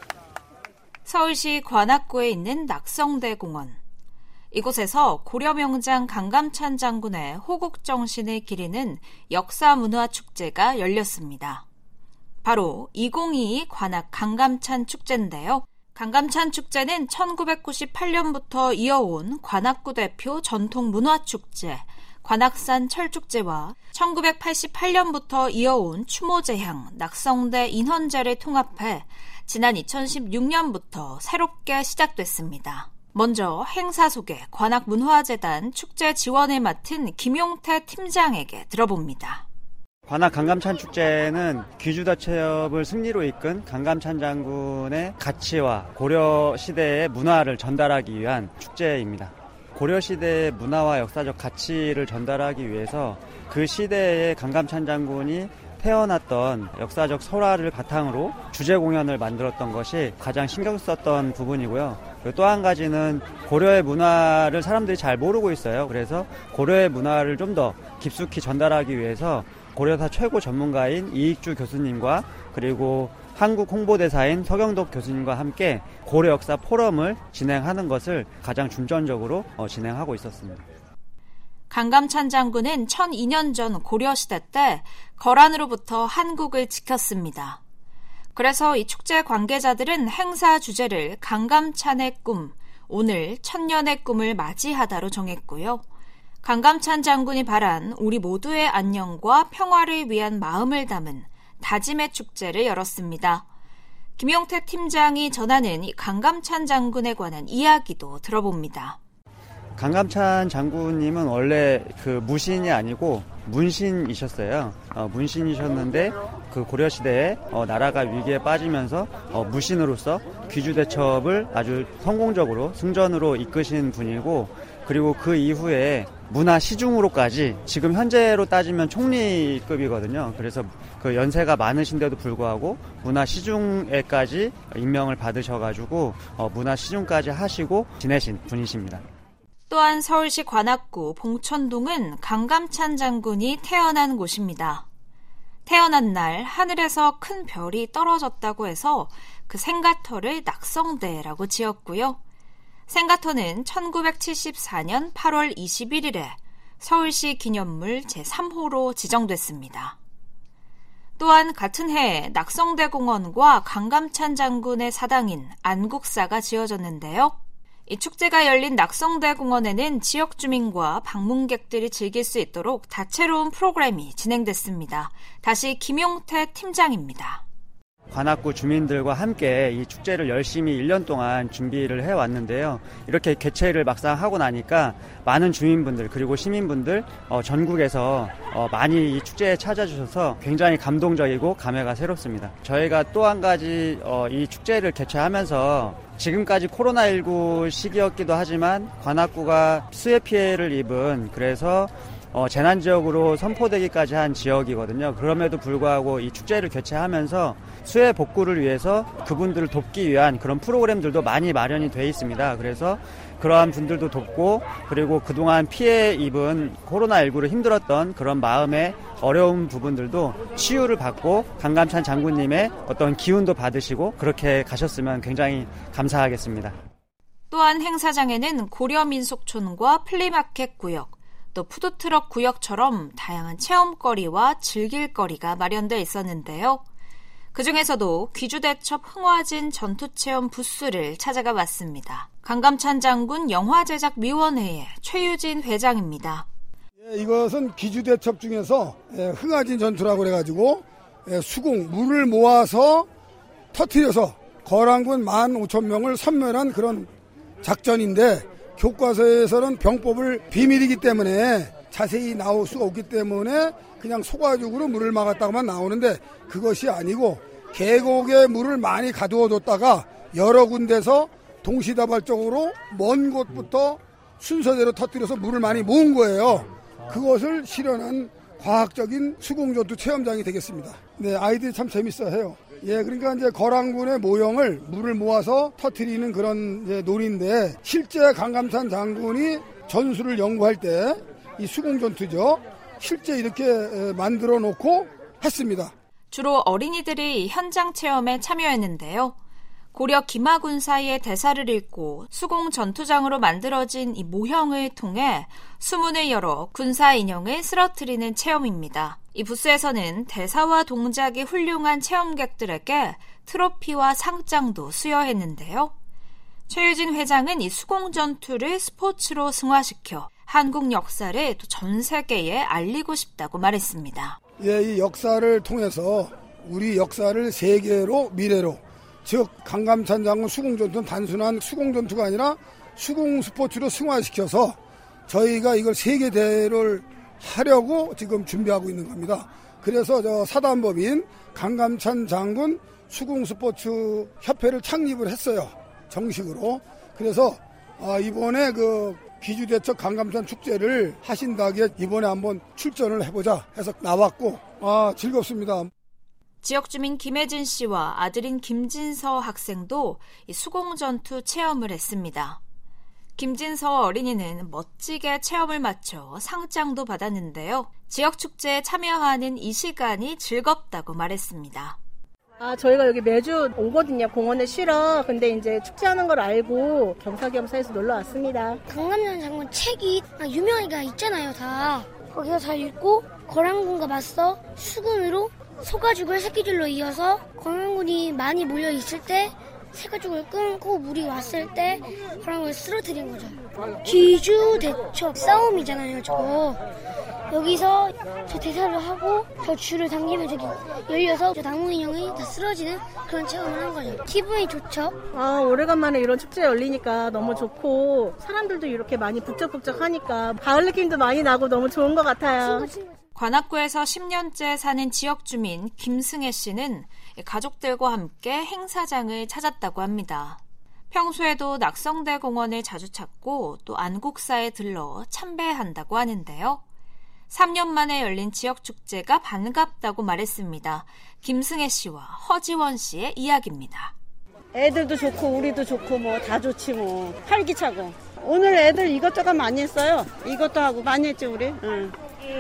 서울시 관악구에 있는 낙성대 공원. 이곳에서 고려명장 강감찬 장군의 호국정신을 기리는 역사문화축제가 열렸습니다. 바로 2022 관악 강감찬 축제인데요. 강감찬 축제는 1998년부터 이어온 관악구 대표 전통문화축제, 관악산 철축제와 1988년부터 이어온 추모제향, 낙성대 인헌제를 통합해 지난 2016년부터 새롭게 시작됐습니다. 먼저 행사 소개 관악문화재단 축제 지원을 맡은 김용태 팀장에게 들어봅니다. 관악 강감찬 축제는 귀주대첩을 승리로 이끈 강감찬 장군의 가치와 고려시대의 문화를 전달하기 위한 축제입니다. 고려시대의 문화와 역사적 가치를 전달하기 위해서 그 시대의 강감찬 장군이 태어났던 역사적 설화를 바탕으로 주제 공연을 만들었던 것이 가장 신경 썼던 부분이고요. 또 한 가지는 고려의 문화를 사람들이 잘 모르고 있어요. 그래서 고려의 문화를 좀 더 깊숙이 전달하기 위해서 고려사 최고 전문가인 이익주 교수님과 그리고 한국 홍보대사인 서경덕 교수님과 함께 고려 역사 포럼을 진행하는 것을 가장 중점적으로 진행하고 있었습니다. 강감찬 장군은 1002년 전 고려시대 때 거란으로부터 한국을 지켰습니다. 그래서 이 축제 관계자들은 행사 주제를 강감찬의 꿈, 오늘 천년의 꿈을 맞이하다로 정했고요. 강감찬 장군이 바란 우리 모두의 안녕과 평화를 위한 마음을 담은 다짐의 축제를 열었습니다. 김용태 팀장이 전하는 이 강감찬 장군에 관한 이야기도 들어봅니다. 강감찬 장군님은 원래 그 무신이 아니고 문신이셨어요. 문신이셨는데 그 고려시대에 나라가 위기에 빠지면서 무신으로서 귀주대첩을 아주 성공적으로 승전으로 이끄신 분이고, 그리고 그 이후에 문화시중으로까지 지금 현재로 따지면 총리급이거든요. 그래서 그 연세가 많으신데도 불구하고 문화시중에까지 임명을 받으셔가지고 문화시중까지 하시고 지내신 분이십니다. 또한 서울시 관악구 봉천동은 강감찬 장군이 태어난 곳입니다. 태어난 날 하늘에서 큰 별이 떨어졌다고 해서 그 생가터를 낙성대라고 지었고요. 생가터는 1974년 8월 21일에 서울시 기념물 제3호로 지정됐습니다. 또한 같은 해에 낙성대 공원과 강감찬 장군의 사당인 안국사가 지어졌는데요. 이 축제가 열린 낙성대 공원에는 지역 주민과 방문객들이 즐길 수 있도록 다채로운 프로그램이 진행됐습니다. 다시 김용태 팀장입니다. 관악구 주민들과 함께 이 축제를 열심히 1년 동안 준비를 해왔는데요. 이렇게 개최를 막상 하고 나니까 많은 주민분들 그리고 시민분들 전국에서 많이 이 축제에 찾아주셔서 굉장히 감동적이고 감회가 새롭습니다. 저희가 또 한 가지 이 축제를 개최하면서 지금까지 코로나19 시기였기도 하지만 관악구가 수해 피해를 입은, 그래서 재난지역으로 선포되기까지 한 지역이거든요. 그럼에도 불구하고 이 축제를 개최하면서 수해 복구를 위해서 그분들을 돕기 위한 그런 프로그램들도 많이 마련이 돼 있습니다. 그래서 그러한 분들도 돕고, 그리고 그동안 피해 입은 코로나19로 힘들었던 그런 마음의 어려운 부분들도 치유를 받고 강감찬 장군님의 어떤 기운도 받으시고 그렇게 가셨으면 굉장히 감사하겠습니다. 또한 행사장에는 고려민속촌과 플리마켓 구역, 또 푸드트럭 구역처럼 다양한 체험거리와 즐길거리가 마련되어 있었는데요. 그중에서도 귀주대첩 흥화진 전투체험 부스를 찾아가 봤습니다. 강감찬 장군 영화제작위원회의 최유진 회장입니다. 이것은 귀주대첩 중에서 흥화진 전투라고 그래가지고 수공, 물을 모아서 터뜨려서 거란군 15,000명을 섬멸한 그런 작전인데, 교과서에서는 병법을 비밀이기 때문에 자세히 나올 수가 없기 때문에 그냥 소가죽으로 물을 막았다고만 나오는데 그것이 아니고 계곡에 물을 많이 가두어뒀다가 여러 군데서 동시다발적으로 먼 곳부터 순서대로 터뜨려서 물을 많이 모은 거예요. 그것을 실현한 과학적인 수공전투 체험장이 되겠습니다. 네, 아이들이 참 재밌어해요. 예, 그러니까 이제 거란군의 모형을 물을 모아서 터뜨리는 그런 이제 놀이인데 실제 강감찬 장군이 전술을 연구할 때 이 수공전투죠. 실제 이렇게 만들어 놓고 했습니다. 주로 어린이들이 현장 체험에 참여했는데요. 고려 김하군사의 대사를 읽고 수공 전투장으로 만들어진 이 모형을 통해 수문을 열어 군사 인형을 쓰러뜨리는 체험입니다. 이 부스에서는 대사와 동작이 훌륭한 체험객들에게 트로피와 상장도 수여했는데요. 최유진 회장은 이 수공 전투를 스포츠로 승화시켜 한국 역사를 또 전 세계에 알리고 싶다고 말했습니다. 예, 이 역사를 통해서 우리 역사를 세계로 미래로 즉 강감찬 장군 수공전투는 단순한 수공전투가 아니라 수공 스포츠로 승화시켜서 저희가 이걸 세계대회를 하려고 지금 준비하고 있는 겁니다. 그래서 저 사단법인 강감찬 장군 수공 스포츠 협회를 창립을 했어요. 정식으로. 그래서 이번에 그 기주대첩 강감찬 축제를 하신다기에 이번에 한번 출전을 해보자 해서 나왔고 즐겁습니다. 지역 주민 김혜진 씨와 아들인 김진서 학생도 이 수공전투 체험을 했습니다. 김진서 어린이는 멋지게 체험을 마쳐 상장도 받았는데요. 지역 축제에 참여하는 이 시간이 즐겁다고 말했습니다. 저희가 여기 매주 오거든요. 공원에 쉬러. 근데 이제 축제하는 걸 알고 겸사겸사 해서 놀러 왔습니다. 강감찬 장군 책이 유명하게 있잖아요, 다. 거기서 잘 읽고 거란군과 맞서 수군으로 소가죽을 새끼줄로 이어서 거란군이 많이 몰려 있을 때 새가죽을 끊고 물이 왔을 때 거란군을 쓰러뜨린 거죠. 기주대첩 싸움이잖아요, 저거. 여기서 저 대사를 하고 저 줄을 당기면 저기 열려서 저 나무 인형이 다 쓰러지는 그런 체험을 한 거죠. 기분이 좋죠. 오래간만에 이런 축제 열리니까 너무 좋고 사람들도 이렇게 많이 북적북적 하니까 가을 느낌도 많이 나고 너무 좋은 것 같아요. 관악구에서 10년째 사는 지역 주민 김승혜 씨는 가족들과 함께 행사장을 찾았다고 합니다. 평소에도 낙성대 공원을 자주 찾고 또 안국사에 들러 참배한다고 하는데요. 3년 만에 열린 지역축제가 반갑다고 말했습니다. 김승혜 씨와 허지원 씨의 이야기입니다. 애들도 좋고 우리도 좋고 뭐 다 좋지 뭐. 활기차고. 오늘 애들 이것저것 많이 했어요. 이것도 하고 많이 했지 우리. 응.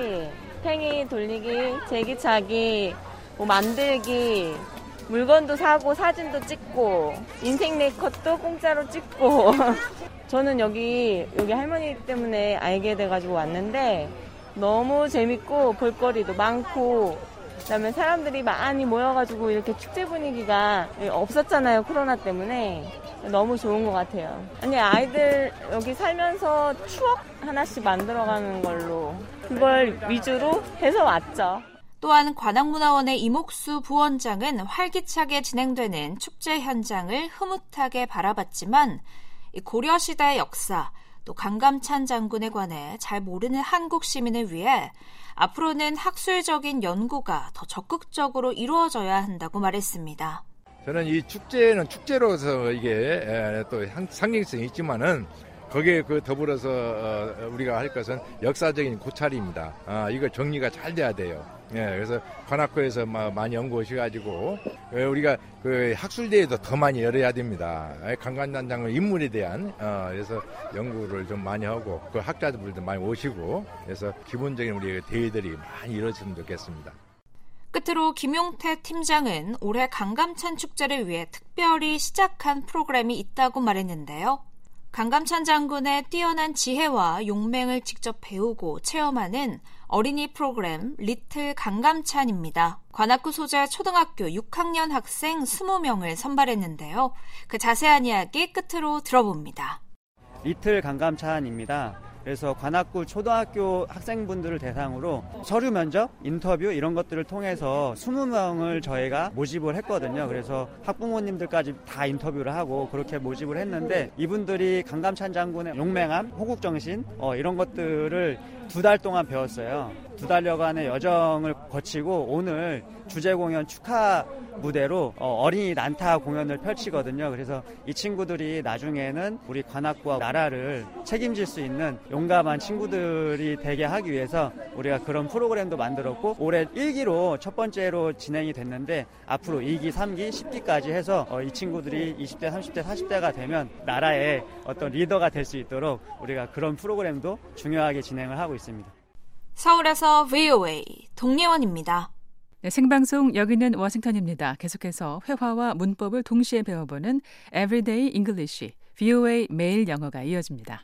팽이 돌리기, 제기차기, 뭐 만들기, 물건도 사고 사진도 찍고 인생 네컷도 공짜로 찍고 저는 여기 할머니 때문에 알게 돼가지고 왔는데 너무 재밌고 볼거리도 많고 그다음에 사람들이 많이 모여가지고 이렇게 축제 분위기가 없었잖아요, 코로나 때문에. 너무 좋은 것 같아요. 아니, 아이들 여기 살면서 추억 하나씩 만들어가는 걸로 그걸 위주로 해서 왔죠. 또한 관악문화원의 이목수 부원장은 활기차게 진행되는 축제 현장을 흐뭇하게 바라봤지만 고려시대의 역사, 또 강감찬 장군에 관해 잘 모르는 한국 시민을 위해 앞으로는 학술적인 연구가 더 적극적으로 이루어져야 한다고 말했습니다. 저는 이 축제는 축제로서 이게 또 상징성이 있지만은 거기에 더불어서 우리가 할 것은 역사적인 고찰입니다. 이거 정리가 잘 돼야 돼요. 예, 그래서 관악구에서 많이 연구 오셔가지고 우리가 학술대회도 더 많이 열어야 됩니다. 강감찬 장군 인물에 대한 그래서 연구를 좀 많이 하고 그 학자들도 많이 오시고 그래서 기본적인 우리 대회들이 많이 이루어졌으면 좋겠습니다. 끝으로 김용태 팀장은 올해 강감찬 축제를 위해 특별히 시작한 프로그램이 있다고 말했는데요. 강감찬 장군의 뛰어난 지혜와 용맹을 직접 배우고 체험하는 어린이 프로그램 리틀 강감찬입니다. 관악구 소재 초등학교 6학년 학생 20명을 선발했는데요. 그 자세한 이야기 끝으로 들어봅니다. 리틀 강감찬입니다. 그래서 관악구 초등학교 학생분들을 대상으로 서류 면접, 인터뷰 이런 것들을 통해서 20명을 저희가 모집을 했거든요. 그래서 학부모님들까지 다 인터뷰를 하고 그렇게 모집을 했는데 이분들이 강감찬 장군의 용맹함, 호국정신 이런 것들을 2달 동안 배웠어요. 2달여간의 여정을 거치고 오늘 주제 공연 축하 무대로 어린이 난타 공연을 펼치거든요. 그래서 이 친구들이 나중에는 우리 관악구와 나라를 책임질 수 있는 용감한 친구들이 되게 하기 위해서 우리가 그런 프로그램도 만들었고 올해 1기로 첫 번째로 진행이 됐는데 앞으로 2기, 3기, 10기까지 해서 이 친구들이 20대, 30대, 40대가 되면 나라의 어떤 리더가 될 수 있도록 우리가 그런 프로그램도 중요하게 진행을 하고 있습니다. 서울에서 VOA 동예원입니다. 네, 생방송 여기는 워싱턴입니다. 계속해서 회화와 문법을 동시에 배워보는 Everyday English, VOA 매일 영어가 이어집니다.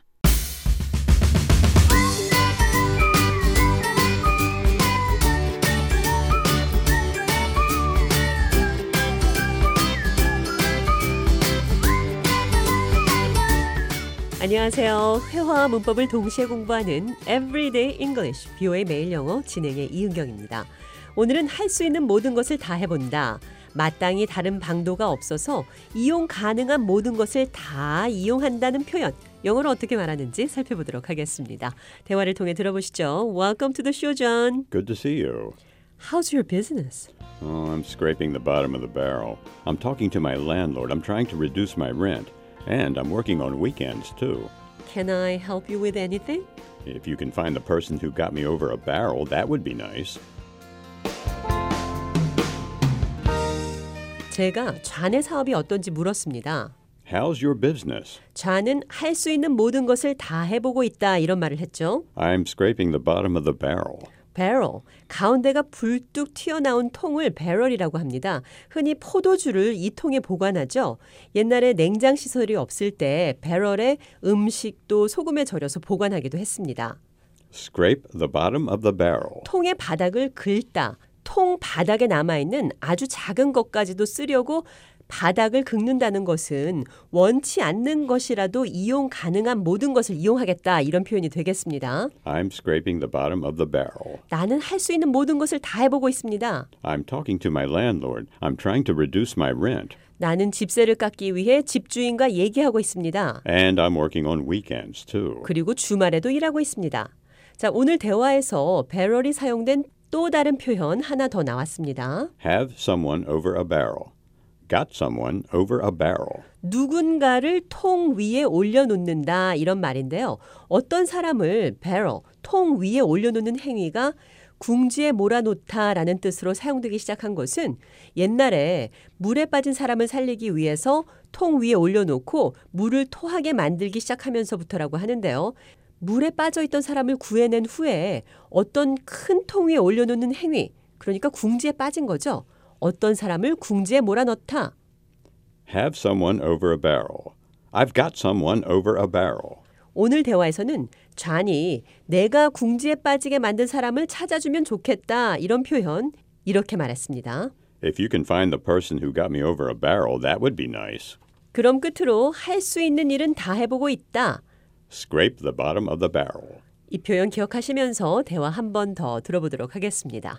안녕하세요. 회화와 문법을 동시에 공부하는 Everyday English, VOA 매일 영어 진행의 이은경입니다. 오늘은 할 수 있는 모든 것을 다 해본다. 마땅히 다른 방도가 없어서 이용 가능한 모든 것을 다 이용한다는 표현. 영어로 어떻게 말하는지 살펴보도록 하겠습니다. 대화를 통해 들어보시죠. Welcome to the show, John. Good to see you. How's your business? Oh, I'm scraping the bottom of the barrel. I'm talking to my landlord. I'm trying to reduce my rent. And I'm working on weekends, too. Can I help you with anything? If you can find the person who got me over a barrel, that would be nice. 제가 좌의 사업이 어떤지 물었습니다. How's your business? 좌는 할 수 있는 모든 것을 다 해보고 있다 이런 말을 했죠. I'm scraping the bottom of the barrel. barrel, 가운데가 불뚝 튀어나온 통을 배럴이라고 합니다. 흔히 포도주를 이 통에 보관하죠. 옛날에 냉장 시설이 없을 때 배럴에 음식도 소금에 절여서 보관하기도 했습니다. Scrape the bottom of the barrel. 통의 바닥을 긁다. 통 바닥에 남아있는 아주 작은 것까지도 쓰려고 바닥을 긁는다는 것은 원치 않는 것이라도 이용 가능한 모든 것을 이용하겠다 이런 표현이 되겠습니다. I'm scraping the bottom of the barrel. 나는 할 수 있는 모든 것을 다 해보고 있습니다. I'm talking to my landlord. I'm trying to reduce my rent. 나는 집세를 깎기 위해 집주인과 얘기하고 있습니다. And I'm working on weekends too. 그리고 주말에도 일하고 있습니다. 자, 오늘 대화에서 배럴이 사용된 또 다른 표현 하나 더 나왔습니다. Have someone over a barrel. Got someone over a barrel. 누군가를 통 위에 올려놓는다 이런 말인데요. 어떤 사람을 barrel, 통 위에 올려놓는 행위가 궁지에 몰아놓다라는 뜻으로 사용되기 시작한 것은 옛날에 물에 빠진 사람을 살리기 위해서 통 위에 올려놓고 물을 토하게 만들기 시작하면서부터라고 하는데요. 물에 빠져있던 사람을 구해낸 후에 어떤 큰 통 위에 올려놓는 행위, 그러니까 궁지에 빠진 거죠. 어떤 사람을 궁지에 몰아넣다. Have someone over a barrel. I've got someone over a barrel. 오늘 대화에서는 존이 내가 궁지에 빠지게 만든 사람을 찾아주면 좋겠다 이런 표현 이렇게 말했습니다. If you can find the person who got me over a barrel, that would be nice. 그럼 끝으로 할 수 있는 일은 다 해보고 있다. Scrape the bottom of the barrel. 이 표현 기억하시면서 대화 한 번 더 들어보도록 하겠습니다.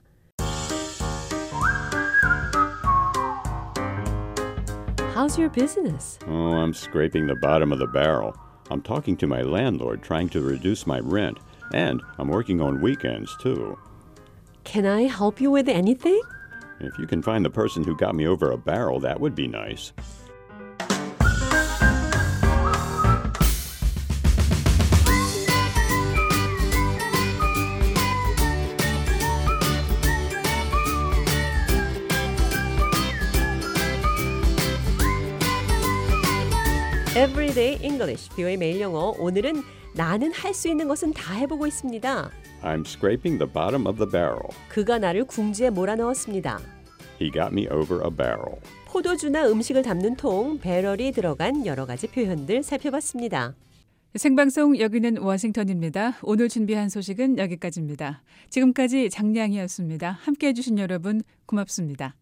How's your business? Oh, I'm scraping the bottom of the barrel. I'm talking to my landlord, trying to reduce my rent. And I'm working on weekends, too. Can I help you with anything? If you can find the person who got me over a barrel, that would be nice. Everyday English, VOA 매일 영어. 오늘은 나는 할 수 있는 것은 다 해보고 있습니다. I'm scraping the bottom of the barrel. 그가 나를 궁지에 몰아넣었습니다. He got me over a barrel. 포도주나 음식을 담는 통, 배럴이 들어간 여러 가지 표현들 살펴봤습니다. 생방송 여기는 워싱턴입니다. 오늘 준비한 소식은 여기까지입니다. 지금까지 장량이었습니다. 함께해 주신 여러분 고맙습니다.